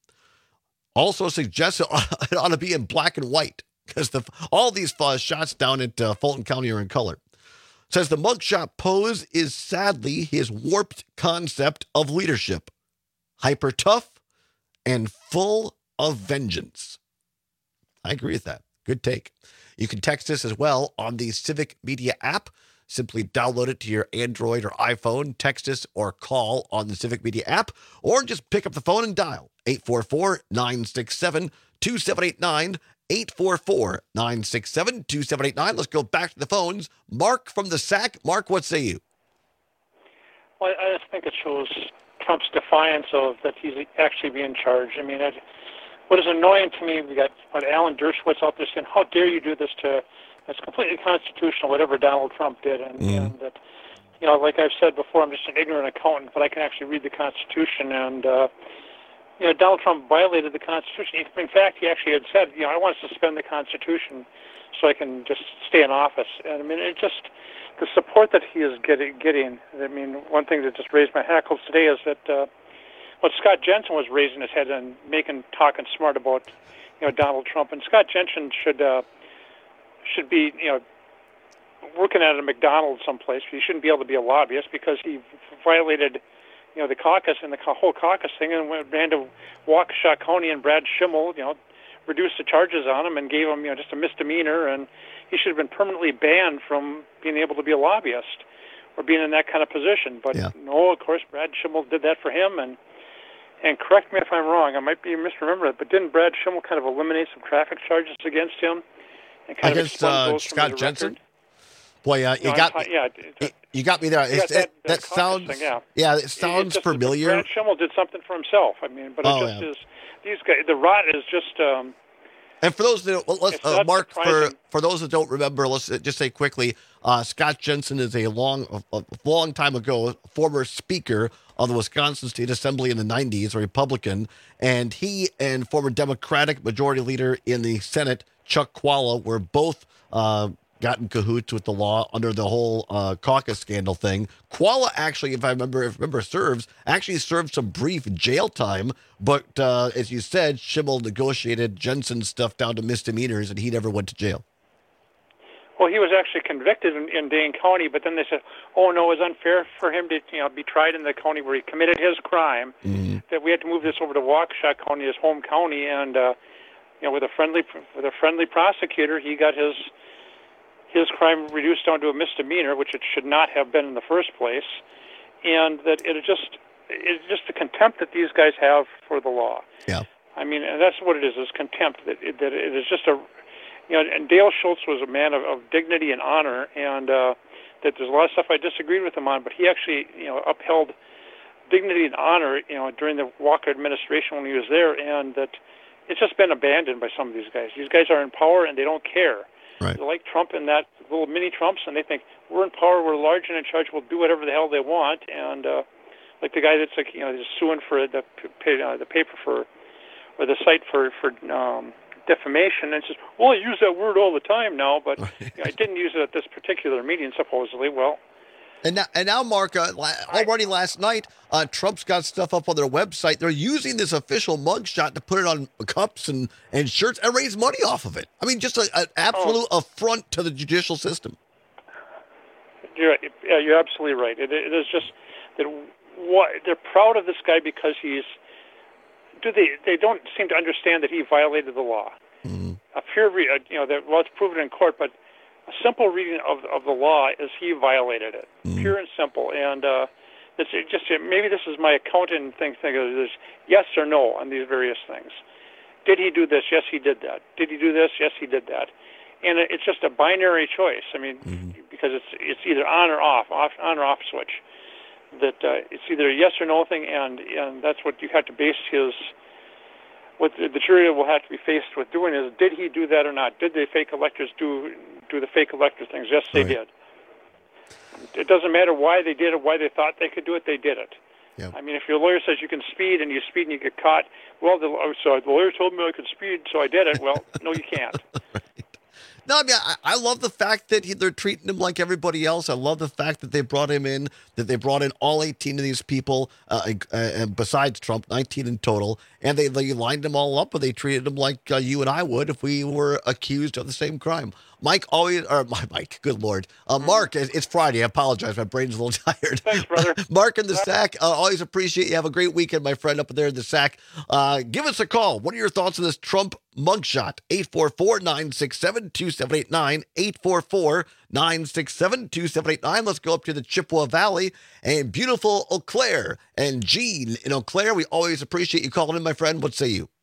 Also suggests it ought to be in black and white because the all these uh, shots down at uh, Fulton County are in color. Says the mugshot pose is sadly his warped concept of leadership. Hyper tough and full of vengeance. I agree with that. Good take. You can text us as well on the Civic Media app. Simply download it to your Android or iPhone, text us or call on the Civic Media app, or just pick up the phone and dial eight four four, nine six seven, two seven eight nine, eight four four, nine six seven, two seven eight nine. Let's go back to the phones. Mark from the S A C. Mark, what say you? Well, I just think it shows Trump's defiance of that he's actually being charged. I mean, it, what is annoying to me, we got what, Alan Dershowitz out there saying, how dare you do this to, it's completely constitutional, whatever Donald Trump did. And, Mm. and that, you know, like I've said before, I'm just an ignorant accountant, but I can actually read the Constitution. And, uh, you know, Donald Trump violated the Constitution. In fact, he actually had said, you know, I want to suspend the Constitution so I can just stay in office. And, I mean, it just, the support that he is getting, getting, I mean, one thing that just raised my hackles today is that, uh, what Scott Jensen was raising his head and making, talking smart about, you know, Donald Trump. And Scott Jensen should, uh, should be, you know, working at a McDonald's someplace. He shouldn't be able to be a lobbyist because he violated, you know, the caucus and the whole caucus thing, and went ran to Waukesha County, and Brad Schimmel, you know, reduced the charges on him and gave him, you know, just a misdemeanor, and he should have been permanently banned from being able to be a lobbyist or being in that kind of position. But yeah. no, of course, Brad Schimmel did that for him, and and correct me if I'm wrong, I might be misremembering it, but didn't Brad Schimmel kind of eliminate some traffic charges against him? And kind Against of uh, those Scott from his Jensen? record? Boy, uh, you No, got I'm ta- yeah, you, you got me there. Yeah, It's, that- it, that that caucus sounds thing, yeah. yeah, it It's sounds just that familiar. Brad Schimmel did something for himself. I mean, but Oh, it just yeah. is. These guys, the rot is just. Um, And for those that don't, well, let's, It's uh, not Mark, for, surprising. for those that don't remember, let's uh, just say quickly, uh, Scott Jensen is a long, a, a long time ago, former speaker of the Wisconsin State Assembly in the nineties, a Republican, and he and former Democratic Majority Leader in the Senate, Chuck Qualla, were both uh, got in cahoots with the law under the whole uh, caucus scandal thing. Qualla actually, if I remember, if I remember, serves actually served some brief jail time, but uh, as you said, Schimmel negotiated Jensen's stuff down to misdemeanors, and he never went to jail. well, he was actually convicted in, in Dane County, but then they said, "Oh no, it was unfair for him to, you know, be tried in the county where he committed his crime. Mm-hmm. That we had to move this over to Waukesha County, his home county, and uh, you know, with a friendly with a friendly prosecutor, he got his his crime reduced down to a misdemeanor, which it should not have been in the first place, and that it is just it's just the contempt that these guys have for the law. Yeah. I mean, and that's what it is: is contempt. That it, that it is just a, you know. And Dale Schultz was a man of, of dignity and honor, and uh, that there's a lot of stuff I disagreed with him on, but he actually, you know, upheld dignity and honor, you know, during the Walker administration when he was there, and that it's just been abandoned by some of these guys. These guys are in power and they don't care. Right. They're like Trump and that little mini Trumps, and they think we're in power, we're large and in charge, we'll do whatever the hell they want. And uh, like the guy that's like, you know, he's suing for the uh, the paper for or the site for for um, defamation, and says, well, I use that word all the time now, but you know, I didn't use it at this particular meeting, supposedly. Well. And now, and now, Mark, uh, la- already last night, uh, Trump's got stuff up on their website. They're using this official mugshot to put it on cups and, and shirts and raise money off of it. I mean, just an absolute Oh. affront to the judicial system. You're, yeah, you're absolutely right. It, it is just that what, they're proud of this guy because he's. Do they? They don't seem to understand that he violated the law. Mm-hmm. A pure, re, uh, you know, that well, it's proven in court, but a simple reading of of the law is he violated it, mm-hmm. pure and simple. And uh, it's it just maybe this is my accountant thing. Thing is yes or no on these various things. Did he do this? Yes, he did that. Did he do this? Yes, he did that. And it's just a binary choice. I mean, mm-hmm. because it's it's either on or off, off on or off switch. That uh, it's either a yes or no thing, and and that's what you have to base his. What the, the jury will have to be faced with doing is, did he do that or not? Did the fake electors do do the fake elector things? Yes, they right. did. It doesn't matter why they did it, why they thought they could do it. They did it. Yeah. I mean, if your lawyer says you can speed and you speed and you get caught, well, the, so the lawyer told me I could speed, so I did it. Well, no, you can't. Right. No, I mean, I, I love the fact that he, they're treating him like everybody else. I love the fact that they brought him in, that they brought in all eighteen of these people, uh, uh, and besides Trump, nineteen in total, and they, they lined them all up, and they treated them like uh, you and I would if we were accused of the same crime. Mike always, or my Mike, good Lord. Uh, Mark, it's Friday. I apologize. My brain's a little tired. Thanks, brother. Mark in the Sack, uh, always appreciate you. Have a great weekend, my friend, up there in the Sack. Uh, give us a call. What are your thoughts on this Trump mugshot? eight four four, nine six seven, two seven eight nine, eight four four, nine six seven, two seven eight nine. Let's go up to the Chippewa Valley and beautiful Eau Claire. And Gene in Eau Claire, we always appreciate you calling in, my friend. What say you?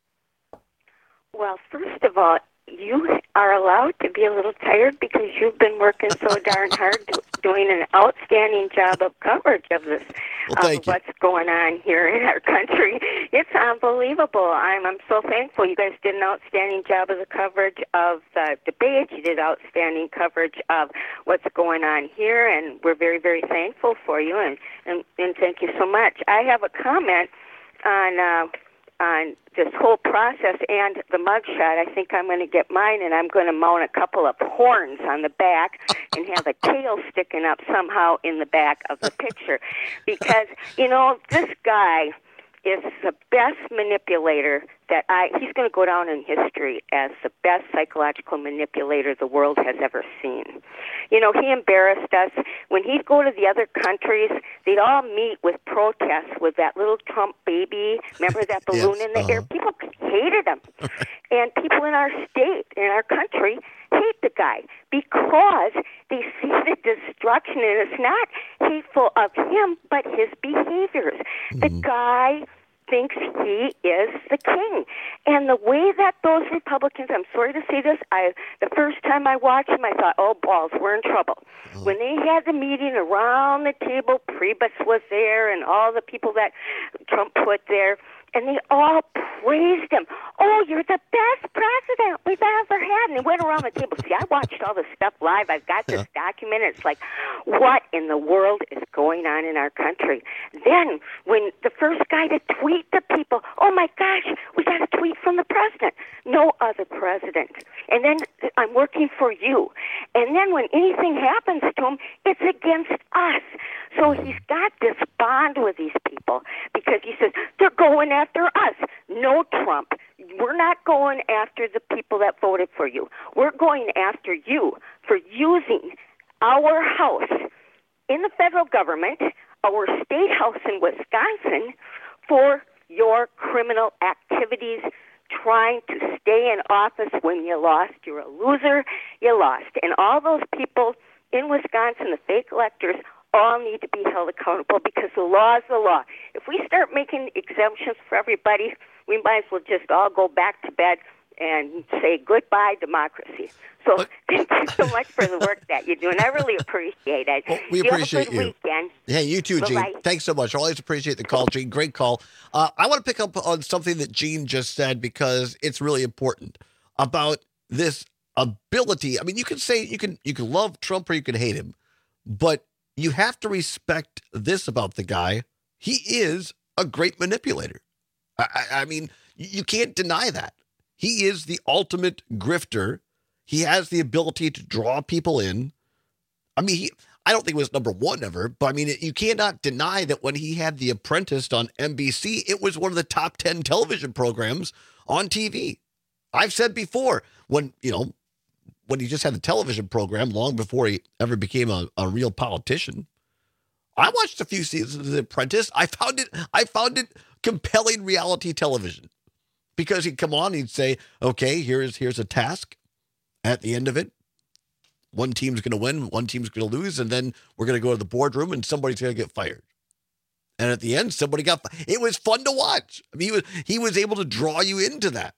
Well, first of all, you are allowed to be a little tired because you've been working so darn hard do, doing an outstanding job of coverage of this, well, of what's going on here in our country. It's unbelievable. I'm I'm so thankful. You guys did an outstanding job of the coverage of the debate. You did outstanding coverage of what's going on here, and we're very, very thankful for you, and, and, and thank you so much. I have a comment on... Uh, on this whole process and the mugshot. I think I'm going to get mine, and I'm going to mount a couple of horns on the back and have a tail sticking up somehow in the back of the picture. Because, you know, this guy is the best manipulator that I, he's going to go down in history as the best psychological manipulator the world has ever seen. You know, he embarrassed us. When he'd go to the other countries, they'd all meet with protests with that little Trump baby. Remember that balloon yes, in the uh-huh. air? People hated him. And people in our state, in our country, hate the guy because they see the destruction, and it's not hateful of him, but his behaviors. Mm-hmm. The guy thinks he is the king. And the way that those Republicans, I'm sorry to say this, I the first time I watched them, I thought, oh, balls, we're in trouble. Oh. When they had the meeting around the table, Priebus was there and all the people that Trump put there, and they all praised him. Oh, you're the best president we've ever had. And they went around the table. See, I watched all this stuff live. I've got this yeah. documented. It's like, what in the world is going on in our country? Then, when the first guy to tweet to people, oh, my gosh, we got a tweet from the president. No other president. And then, I'm working for you. And then when anything happens to him, it's against us. So he's got this bond with these people because he says, they're going after us. No, Trump, we're not going after the people that voted for you. We're going after you for using our house in the federal government, our state house in Wisconsin, for your criminal activities, trying to stay in office when you lost. You're a loser. You lost. And all those people in Wisconsin, the fake electors, all need to be held accountable because the law is the law. If we start making exemptions for everybody, we might as well just all go back to bed and say goodbye, democracy. So but, thank you so much for the work that you do, and I really appreciate it. Well, we you appreciate have a good you. Weekend. Yeah, you too, Gene. Bye-bye. Thanks so much. I always appreciate the call, Gene. Great call. Uh, I want to pick up on something that Gene just said because it's really important about this ability. I mean, you can say you can you can love Trump or you can hate him, but you have to respect this about the guy. He is a great manipulator. I, I, I mean, you can't deny that. He is the ultimate grifter. He has the ability to draw people in. I mean, he, I don't think it was number one ever, but I mean, you cannot deny that when he had The Apprentice on N B C, it was one of the top ten television programs on T V. I've said before, when, you know, when he just had the television program long before he ever became a, a real politician. I watched a few seasons of The Apprentice. I found it, I found it compelling reality television because he'd come on, he'd say, okay, here's, here's a task. At the end of it, one team's going to win, one team's going to lose, and then we're going to go to the boardroom and somebody's going to get fired. And at the end, somebody got, it was fun to watch. I mean, he was, he was able to draw you into that.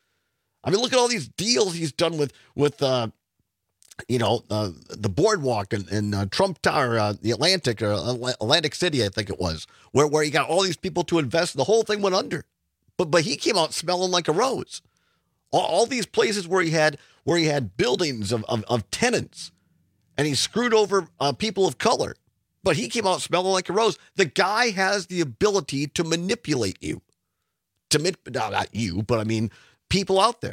I mean, look at all these deals he's done with, with uh, you know, uh, the boardwalk and, and uh, Trump Tower, uh, the Atlantic, or Atlantic City, I think it was, where, where he got all these people to invest. The whole thing went under. But but he came out smelling like a rose. All, all these places where he had where he had buildings of, of, of tenants, and he screwed over uh, people of color. But he came out smelling like a rose. The guy has the ability to manipulate you. To not, not you, but I mean, people out there.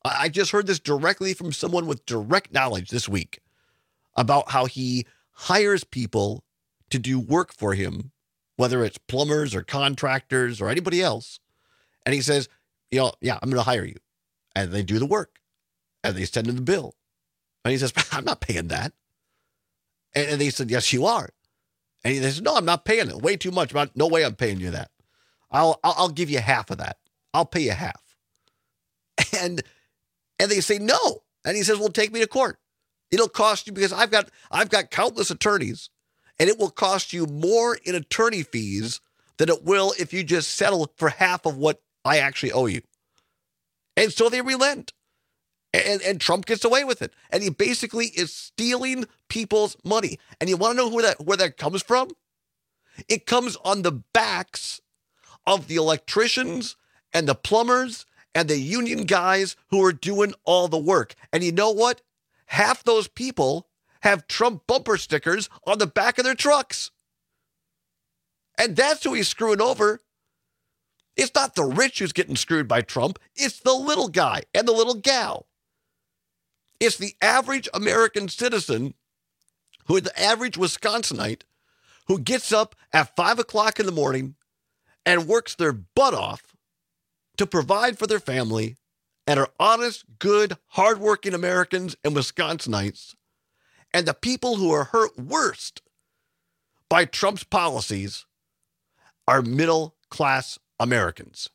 I just heard this directly from someone with direct knowledge this week about how he hires people to do work for him, whether it's plumbers or contractors or anybody else. And he says, you know, yeah, I'm going to hire you. And they do the work. And they send him the bill. And he says, I'm not paying that. And, and they said, yes, you are. And he says, no, I'm not paying it. Way too much. I'm not, no way I'm paying you that. I'll, I'll I'll give you half of that. I'll pay you half. And and they say no. And he says, well, take me to court. It'll cost you because I've got I've got countless attorneys, and it will cost you more in attorney fees than it will if you just settle for half of what I actually owe you. And so they relent. And, and Trump gets away with it. And he basically is stealing people's money. And you want to know where that where that comes from? It comes on the backs of the electricians and the plumbers and the union guys who are doing all the work. And you know what? Half those people have Trump bumper stickers on the back of their trucks. And that's who he's screwing over. It's not the rich who's getting screwed by Trump. It's the little guy and the little gal. It's the average American citizen, who is the average Wisconsinite, who gets up at five o'clock in the morning and works their butt off to provide for their family and are honest, good, hardworking Americans and Wisconsinites. And the people who are hurt worst by Trump's policies are middle-class Americans.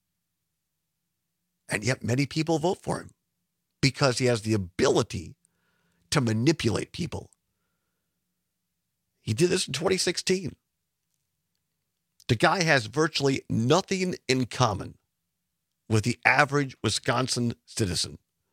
And yet many people vote for him because he has the ability to manipulate people. He did this in twenty sixteen. The guy has virtually nothing in common with the average Wisconsin citizen.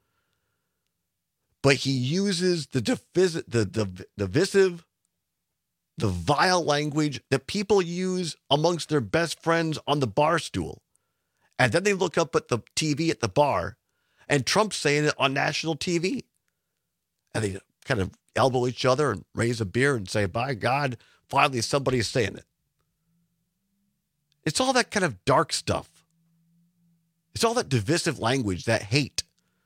But he uses the divisive, the, the divisive, the vile language that people use amongst their best friends on the bar stool. And then they look up at the T V at the bar, and Trump's saying it on national T V. And they kind of elbow each other and raise a beer and say, by God, finally somebody's saying it. It's all that kind of dark stuff. It's all that divisive language, that hate.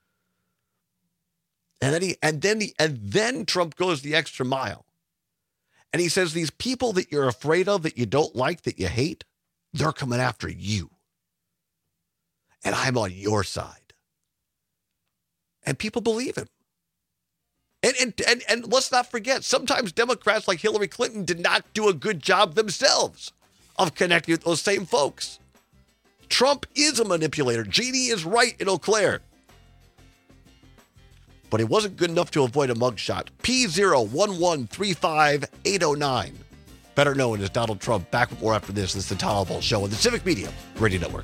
And then he, and then he, and then Trump goes the extra mile. And he says, these people that you're afraid of, that you don't like, that you hate, they're coming after you. And I'm on your side. And people believe him. And, and, and, and let's not forget, sometimes Democrats like Hillary Clinton did not do a good job themselves of connecting with those same folks. Trump is a manipulator. Jeannie is right in Eau Claire. But it wasn't good enough to avoid a mugshot. P zero one one three five eight zero nine. Better known as Donald Trump. Back with more after this. This is the Tom Ball Show on the Civic Media Radio Network.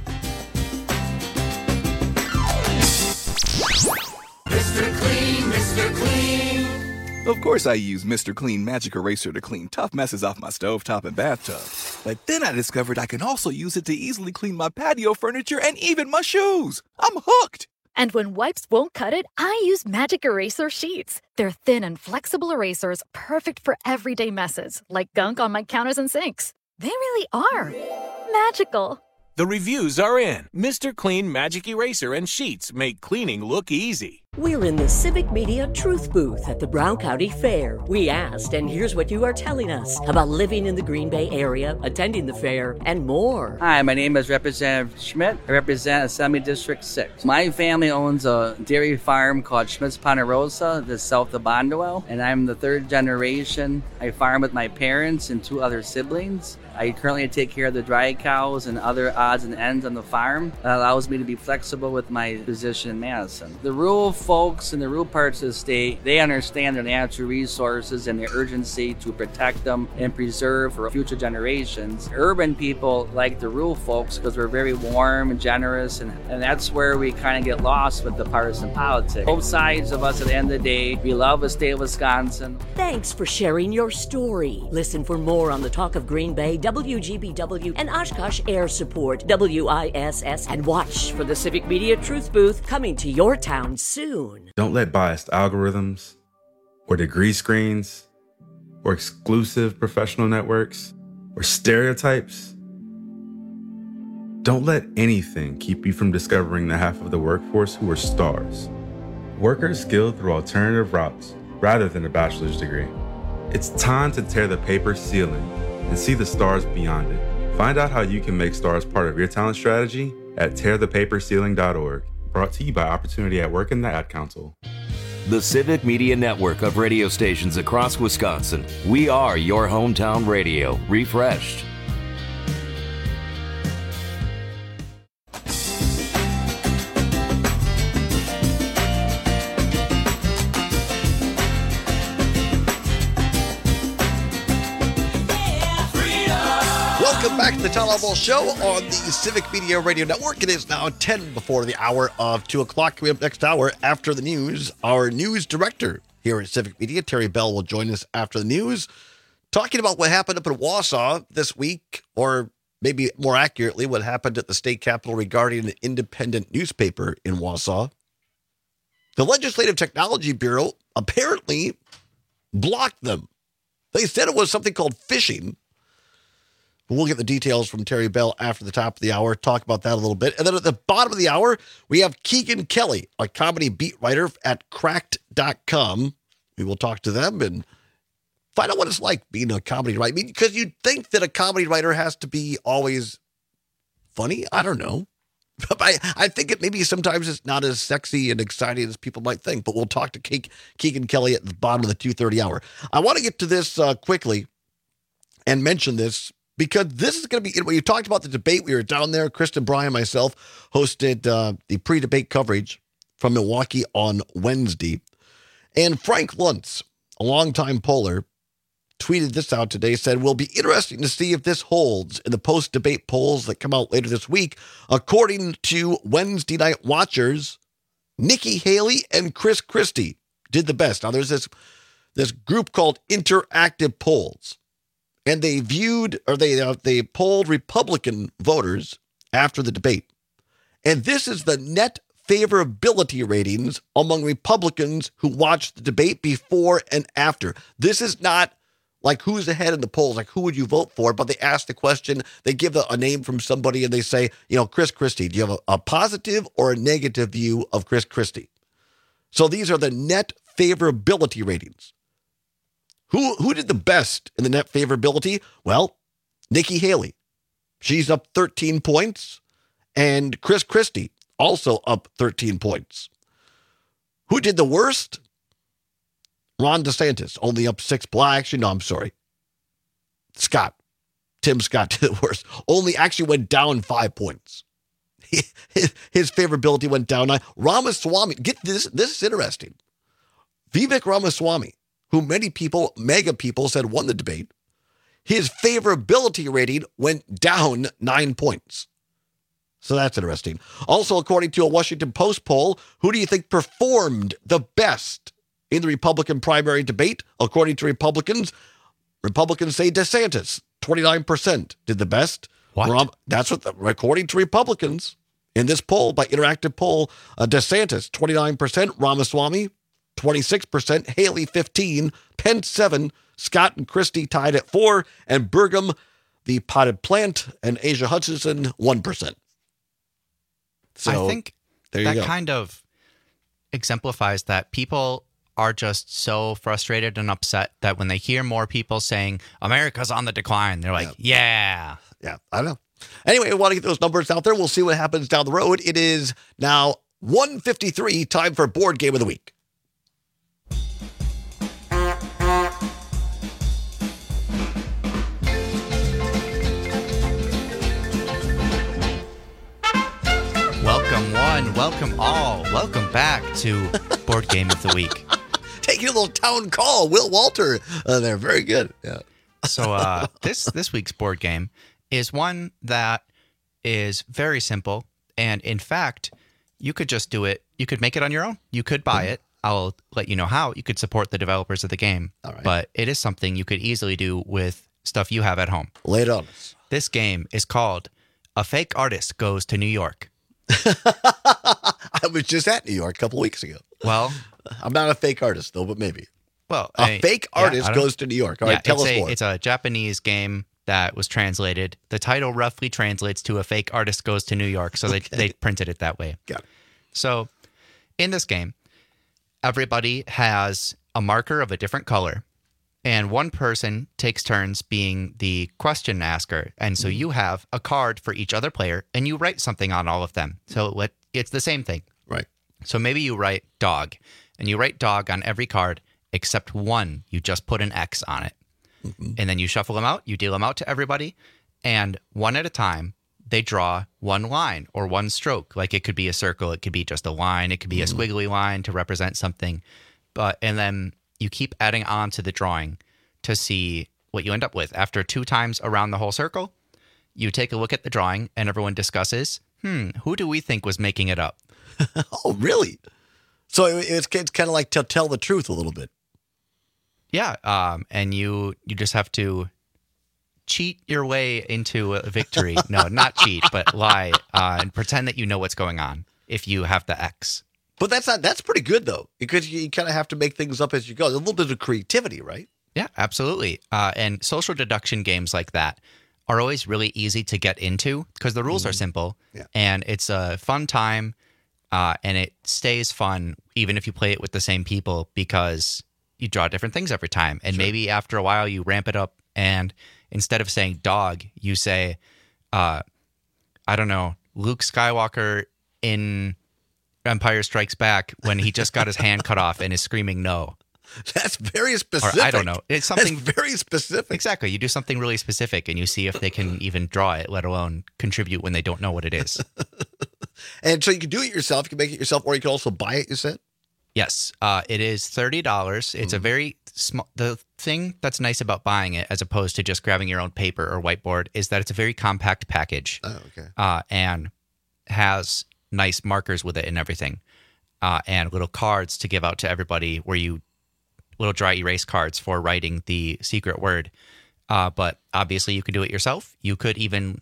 Mister Clean, Mister Clean. Of course I use Mister Clean Magic Eraser to clean tough messes off my stovetop and bathtub. But then I discovered I can also use it to easily clean my patio furniture and even my shoes. I'm hooked. And when wipes won't cut it, I use Magic Eraser Sheets. They're thin and flexible erasers, perfect for everyday messes, like gunk on my counters and sinks. They really are magical. The reviews are in. Mister Clean Magic Eraser and Sheets make cleaning look easy. We're in the Civic Media Truth Booth at the Brown County Fair. We asked, and here's what you are telling us about living in the Green Bay area, attending the fair, and more. Hi, my name is Representative Schmidt. I represent Assembly District six. My family owns a dairy farm called Schmidt's Ponderosa, that's south of Bonduel, and I'm the third generation. I farm with my parents and two other siblings. I currently take care of the dry cows and other odds and ends on the farm. That allows me to be flexible with my position in Madison. The rural folks in the rural parts of the state, they understand their natural resources and the urgency to protect them and preserve for future generations. Urban people like the rural folks because we're very warm and generous, and, and that's where we kind of get lost with the partisan politics. Both sides of us at the end of the day, we love the state of Wisconsin. Thanks for sharing your story. Listen for more on the Talk of Green Bay, W G B W, and Oshkosh Air Support, W I S S, and watch for the Civic Media Truth Booth coming to your town soon. Don't let biased algorithms or degree screens or exclusive professional networks or stereotypes Don't let anything keep you from discovering the half of the workforce who are stars. Workers skilled through alternative routes rather than a bachelor's degree. It's time to tear the paper ceiling and see the stars beyond it. Find out how you can make stars part of your talent strategy at tear the paper ceiling dot org. Brought to you by Opportunity at Work and the Ad Council. The Civic Media Network of radio stations across Wisconsin. We are your hometown radio, refreshed. Welcome back to the Tom Albo Show on the Civic Media Radio Network. It is now ten before the hour of two o'clock. Coming up next hour after the news, our news director here at Civic Media, Terry Bell, will join us after the news, talking about what happened up in Wausau this week, or maybe more accurately, what happened at the state capitol regarding an independent newspaper in Wausau. The Legislative Technology Bureau apparently blocked them. They said it was something called phishing. We'll get the details from Terry Bell after the top of the hour, talk about that a little bit. And then at the bottom of the hour, we have Keegan Kelly, a comedy beat writer at cracked dot com. We will talk to them and find out what it's like being a comedy writer. I mean, because you'd think that a comedy writer has to be always funny. I don't know. I, I think it maybe sometimes it's not as sexy and exciting as people might think, but we'll talk to Ke- Keegan Kelly at the bottom of the two thirty hour. I want to get to this uh, quickly and mention this, because this is going to be, when you talked about the debate, we were down there, Kristen Bryan and myself hosted uh, the pre-debate coverage from Milwaukee on Wednesday. And Frank Luntz, a longtime poller, tweeted this out today, said, "Will be interesting to see if this holds in the post-debate polls that come out later this week. According to Wednesday night watchers, Nikki Haley and Chris Christie did the best." Now, there's this, this group called Interactive Polls. And they viewed, or they uh, they polled Republican voters after the debate. And this is the net favorability ratings among Republicans who watched the debate before and after. This is not like who's ahead in the polls, like who would you vote for? But they ask the question, they give a, a name from somebody, and they say, you know, Chris Christie, do you have a, a positive or a negative view of Chris Christie? So these are the net favorability ratings. Who who did the best in the net favorability? Well, Nikki Haley. She's up thirteen points. And Chris Christie also up thirteen points. Who did the worst? Ron DeSantis, only up six. Well, actually, no, I'm sorry. Scott. Tim Scott did the worst. Only actually went down five points. His, his favorability went down nine. Ramaswamy, get this, this is interesting. Vivek Ramaswamy, who many people, mega people, said won the debate, his favorability rating went down nine points. So that's interesting. Also, according to a Washington Post poll, who do you think performed the best in the Republican primary debate? According to Republicans, Republicans say DeSantis, twenty-nine percent did the best. What? Ram, that's what, the, according to Republicans, in this poll, by interactive poll, uh, DeSantis, twenty-nine percent, Ramaswamy, twenty-six percent, Haley, fifteen, Pence, seven, Scott and Christie tied at four, and Burgum, the potted plant, and Asia Hutchinson, one percent. So I think there you that go. kind of exemplifies that people are just so frustrated and upset that when they hear more people saying America's on the decline, they're like, yeah. Yeah, I don't know. Anyway, we want to get those numbers out there. We'll see what happens down the road. It is now one fifty-three, time for Board Game of the Week. Welcome one, welcome all, welcome back to Board Game of the Week. Taking a little town call, Will Walter. Uh, they're very good. Yeah. So uh, this this week's board game is one that is very simple, and in fact, you could just do it. You could make it on your own. You could buy it. I'll let you know how. You could support the developers of the game, All right. but it is something you could easily do with stuff you have at home. Lay it on us. This game is called A Fake Artist Goes to New York. I was just at New York a couple weeks ago. Well, I'm not a fake artist, though, but maybe. Well, a I- fake yeah, artist I don't- goes to New York. All yeah, right, tell it's us a, more. It's a Japanese game that was translated. The title roughly translates to A Fake Artist Goes to New York, so Okay. they, they printed it that way. Got it. So in this game, everybody has a marker of a different color, and one person takes turns being the question asker. And so you have a card for each other player, and you write something on all of them. So what it's the same thing. Right. So maybe you write dog, and you write dog on every card except one. You just put an X on it. Mm-hmm. And then you shuffle them out, you deal them out to everybody, and one at a time, they draw one line or one stroke. Like it could be a circle, it could be just a line, it could be mm-hmm. a squiggly line to represent something. But and then you keep adding on to the drawing to see what you end up with. After two times around the whole circle, you take a look at the drawing and everyone discusses, hmm, who do we think was making it up? Oh, really? So it's, it's kind of like to tell the truth a little bit. Yeah, um, and you you just have to cheat your way into a victory. No, not cheat, but lie uh, and pretend that you know what's going on if you have the X. But that's not that's pretty good, though, because you kind of have to make things up as you go. A little bit of creativity, right? Yeah, absolutely. Uh, and social deduction games like that are always really easy to get into because the rules mm-hmm. are simple, yeah. and it's a fun time, uh, and it stays fun even if you play it with the same people because you draw different things every time. And sure. maybe after a while you ramp it up, and instead of saying dog, you say, uh, I don't know, Luke Skywalker in Empire Strikes Back when he just got his hand cut off and is screaming no. That's very specific. Or I don't know. It's something That's very specific. Exactly. You do something really specific and you see if they can even draw it, let alone contribute when they don't know what it is. And so you can do it yourself. You can make it yourself, or you can also buy it, you said? Yes. Uh, it is thirty dollars. It's mm. a very small. The thing that's nice about buying it as opposed to just grabbing your own paper or whiteboard is that it's a very compact package. Oh, okay. Uh, and has nice markers with it and everything. Uh, and little cards to give out to everybody where you little dry erase cards for writing the secret word. Uh, but obviously you could do it yourself. You could even,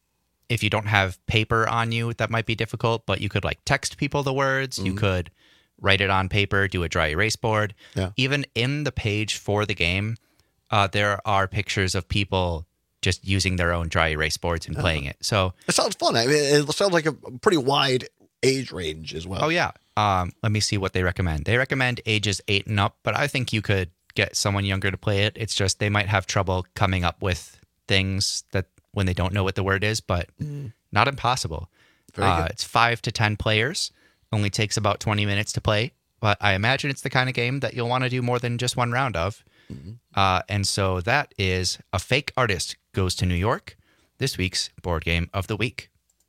if you don't have paper on you, that might be difficult, but you could like text people the words. Mm-hmm. You could write it on paper, do a dry erase board. Yeah. Even in the page for the game, uh, there are pictures of people just using their own dry erase boards and playing uh-huh. it. So it sounds fun. I mean, it sounds like a pretty wide age range as well. Oh, yeah. Um, let me see what they recommend. They recommend ages eight and up, but I think you could get someone younger to play it. It's just they might have trouble coming up with things that when they don't know what the word is, but mm. not impossible. Uh, it's five to ten players. Only takes about twenty minutes to play, but I imagine it's the kind of game that you'll want to do more than just one round of. Mm-hmm. Uh, and so that is A Fake Artist Goes to New York, this week's board game of the week.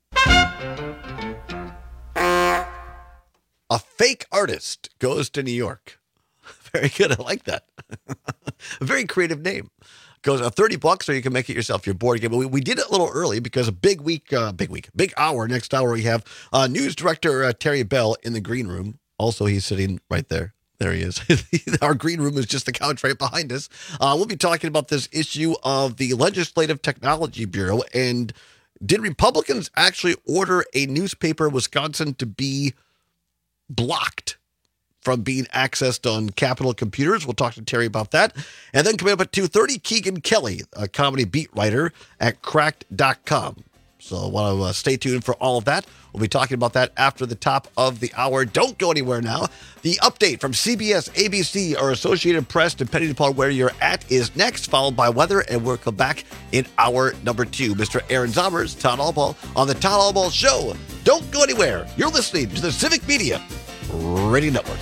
A Fake Artist Goes to New York. Very good. I like that. A very creative name. Goes uh, thirty bucks, or you can make it yourself, your board game. We, we did it a little early because a big week, uh, big week, big hour. Next hour, we have uh, news director uh, Terry Bell in the green room. Also, he's sitting right there. There he is. Our green room is just the couch right behind us. Uh, we'll be talking about this issue of the Legislative Technology Bureau. And did Republicans actually order a newspaper in Wisconsin to be blocked from being accessed on Capitol computers? We'll talk to Terry about that. And then coming up at two thirty, Keegan Kelly, a comedy beat writer at cracked dot com. So I want to uh, stay tuned for all of that. We'll be talking about that after the top of the hour. Don't go anywhere now. The update from C B S, A B C, or Associated Press, depending upon where you're at, is next, followed by weather, and we'll come back in hour number two. Mister Aaron Zommers, Todd Allball, on the Todd Allball Show. Don't go anywhere. You're listening to the Civic Media Radio Network.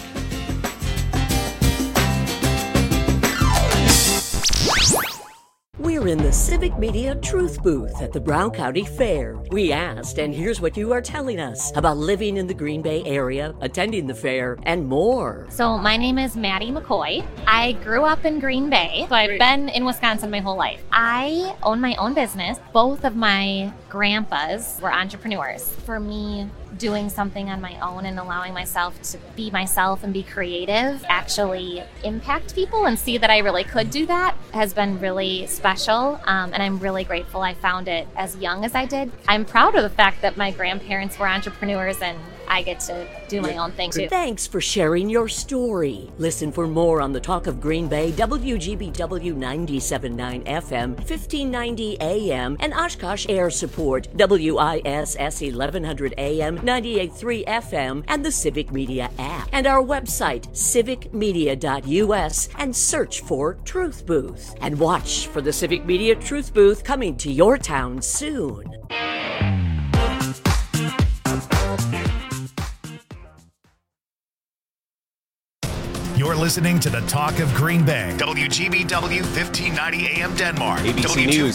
We're in the Civic Media Truth Booth at the Brown County Fair. We asked, and here's what you are telling us about living in the Green Bay area, attending the fair, and more. So my name is Maddie McCoy. I grew up in Green Bay, so I've been in Wisconsin my whole life. I own my own business. Both of my grandpas were entrepreneurs. For me, doing something on my own and allowing myself to be myself and be creative actually impact people and see that I really could do that has been really special. Um, and I'm really grateful I found it as young as I did. I'm proud of the fact that my grandparents were entrepreneurs and I I get to do my own thing too. Thanks for sharing your story. Listen for more on the Talk of Green Bay, W G B W ninety-seven point nine F M, fifteen ninety A M, and Oshkosh Air Support, W I S S eleven hundred A M, ninety-eight point three F M, and the Civic Media app. And our website, civic media dot U S, and search for Truth Booth. And watch for the Civic Media Truth Booth coming to your town soon. You're listening to the Talk of Green Bay, W G B W fifteen ninety A M Denmark. A B C W G B W News.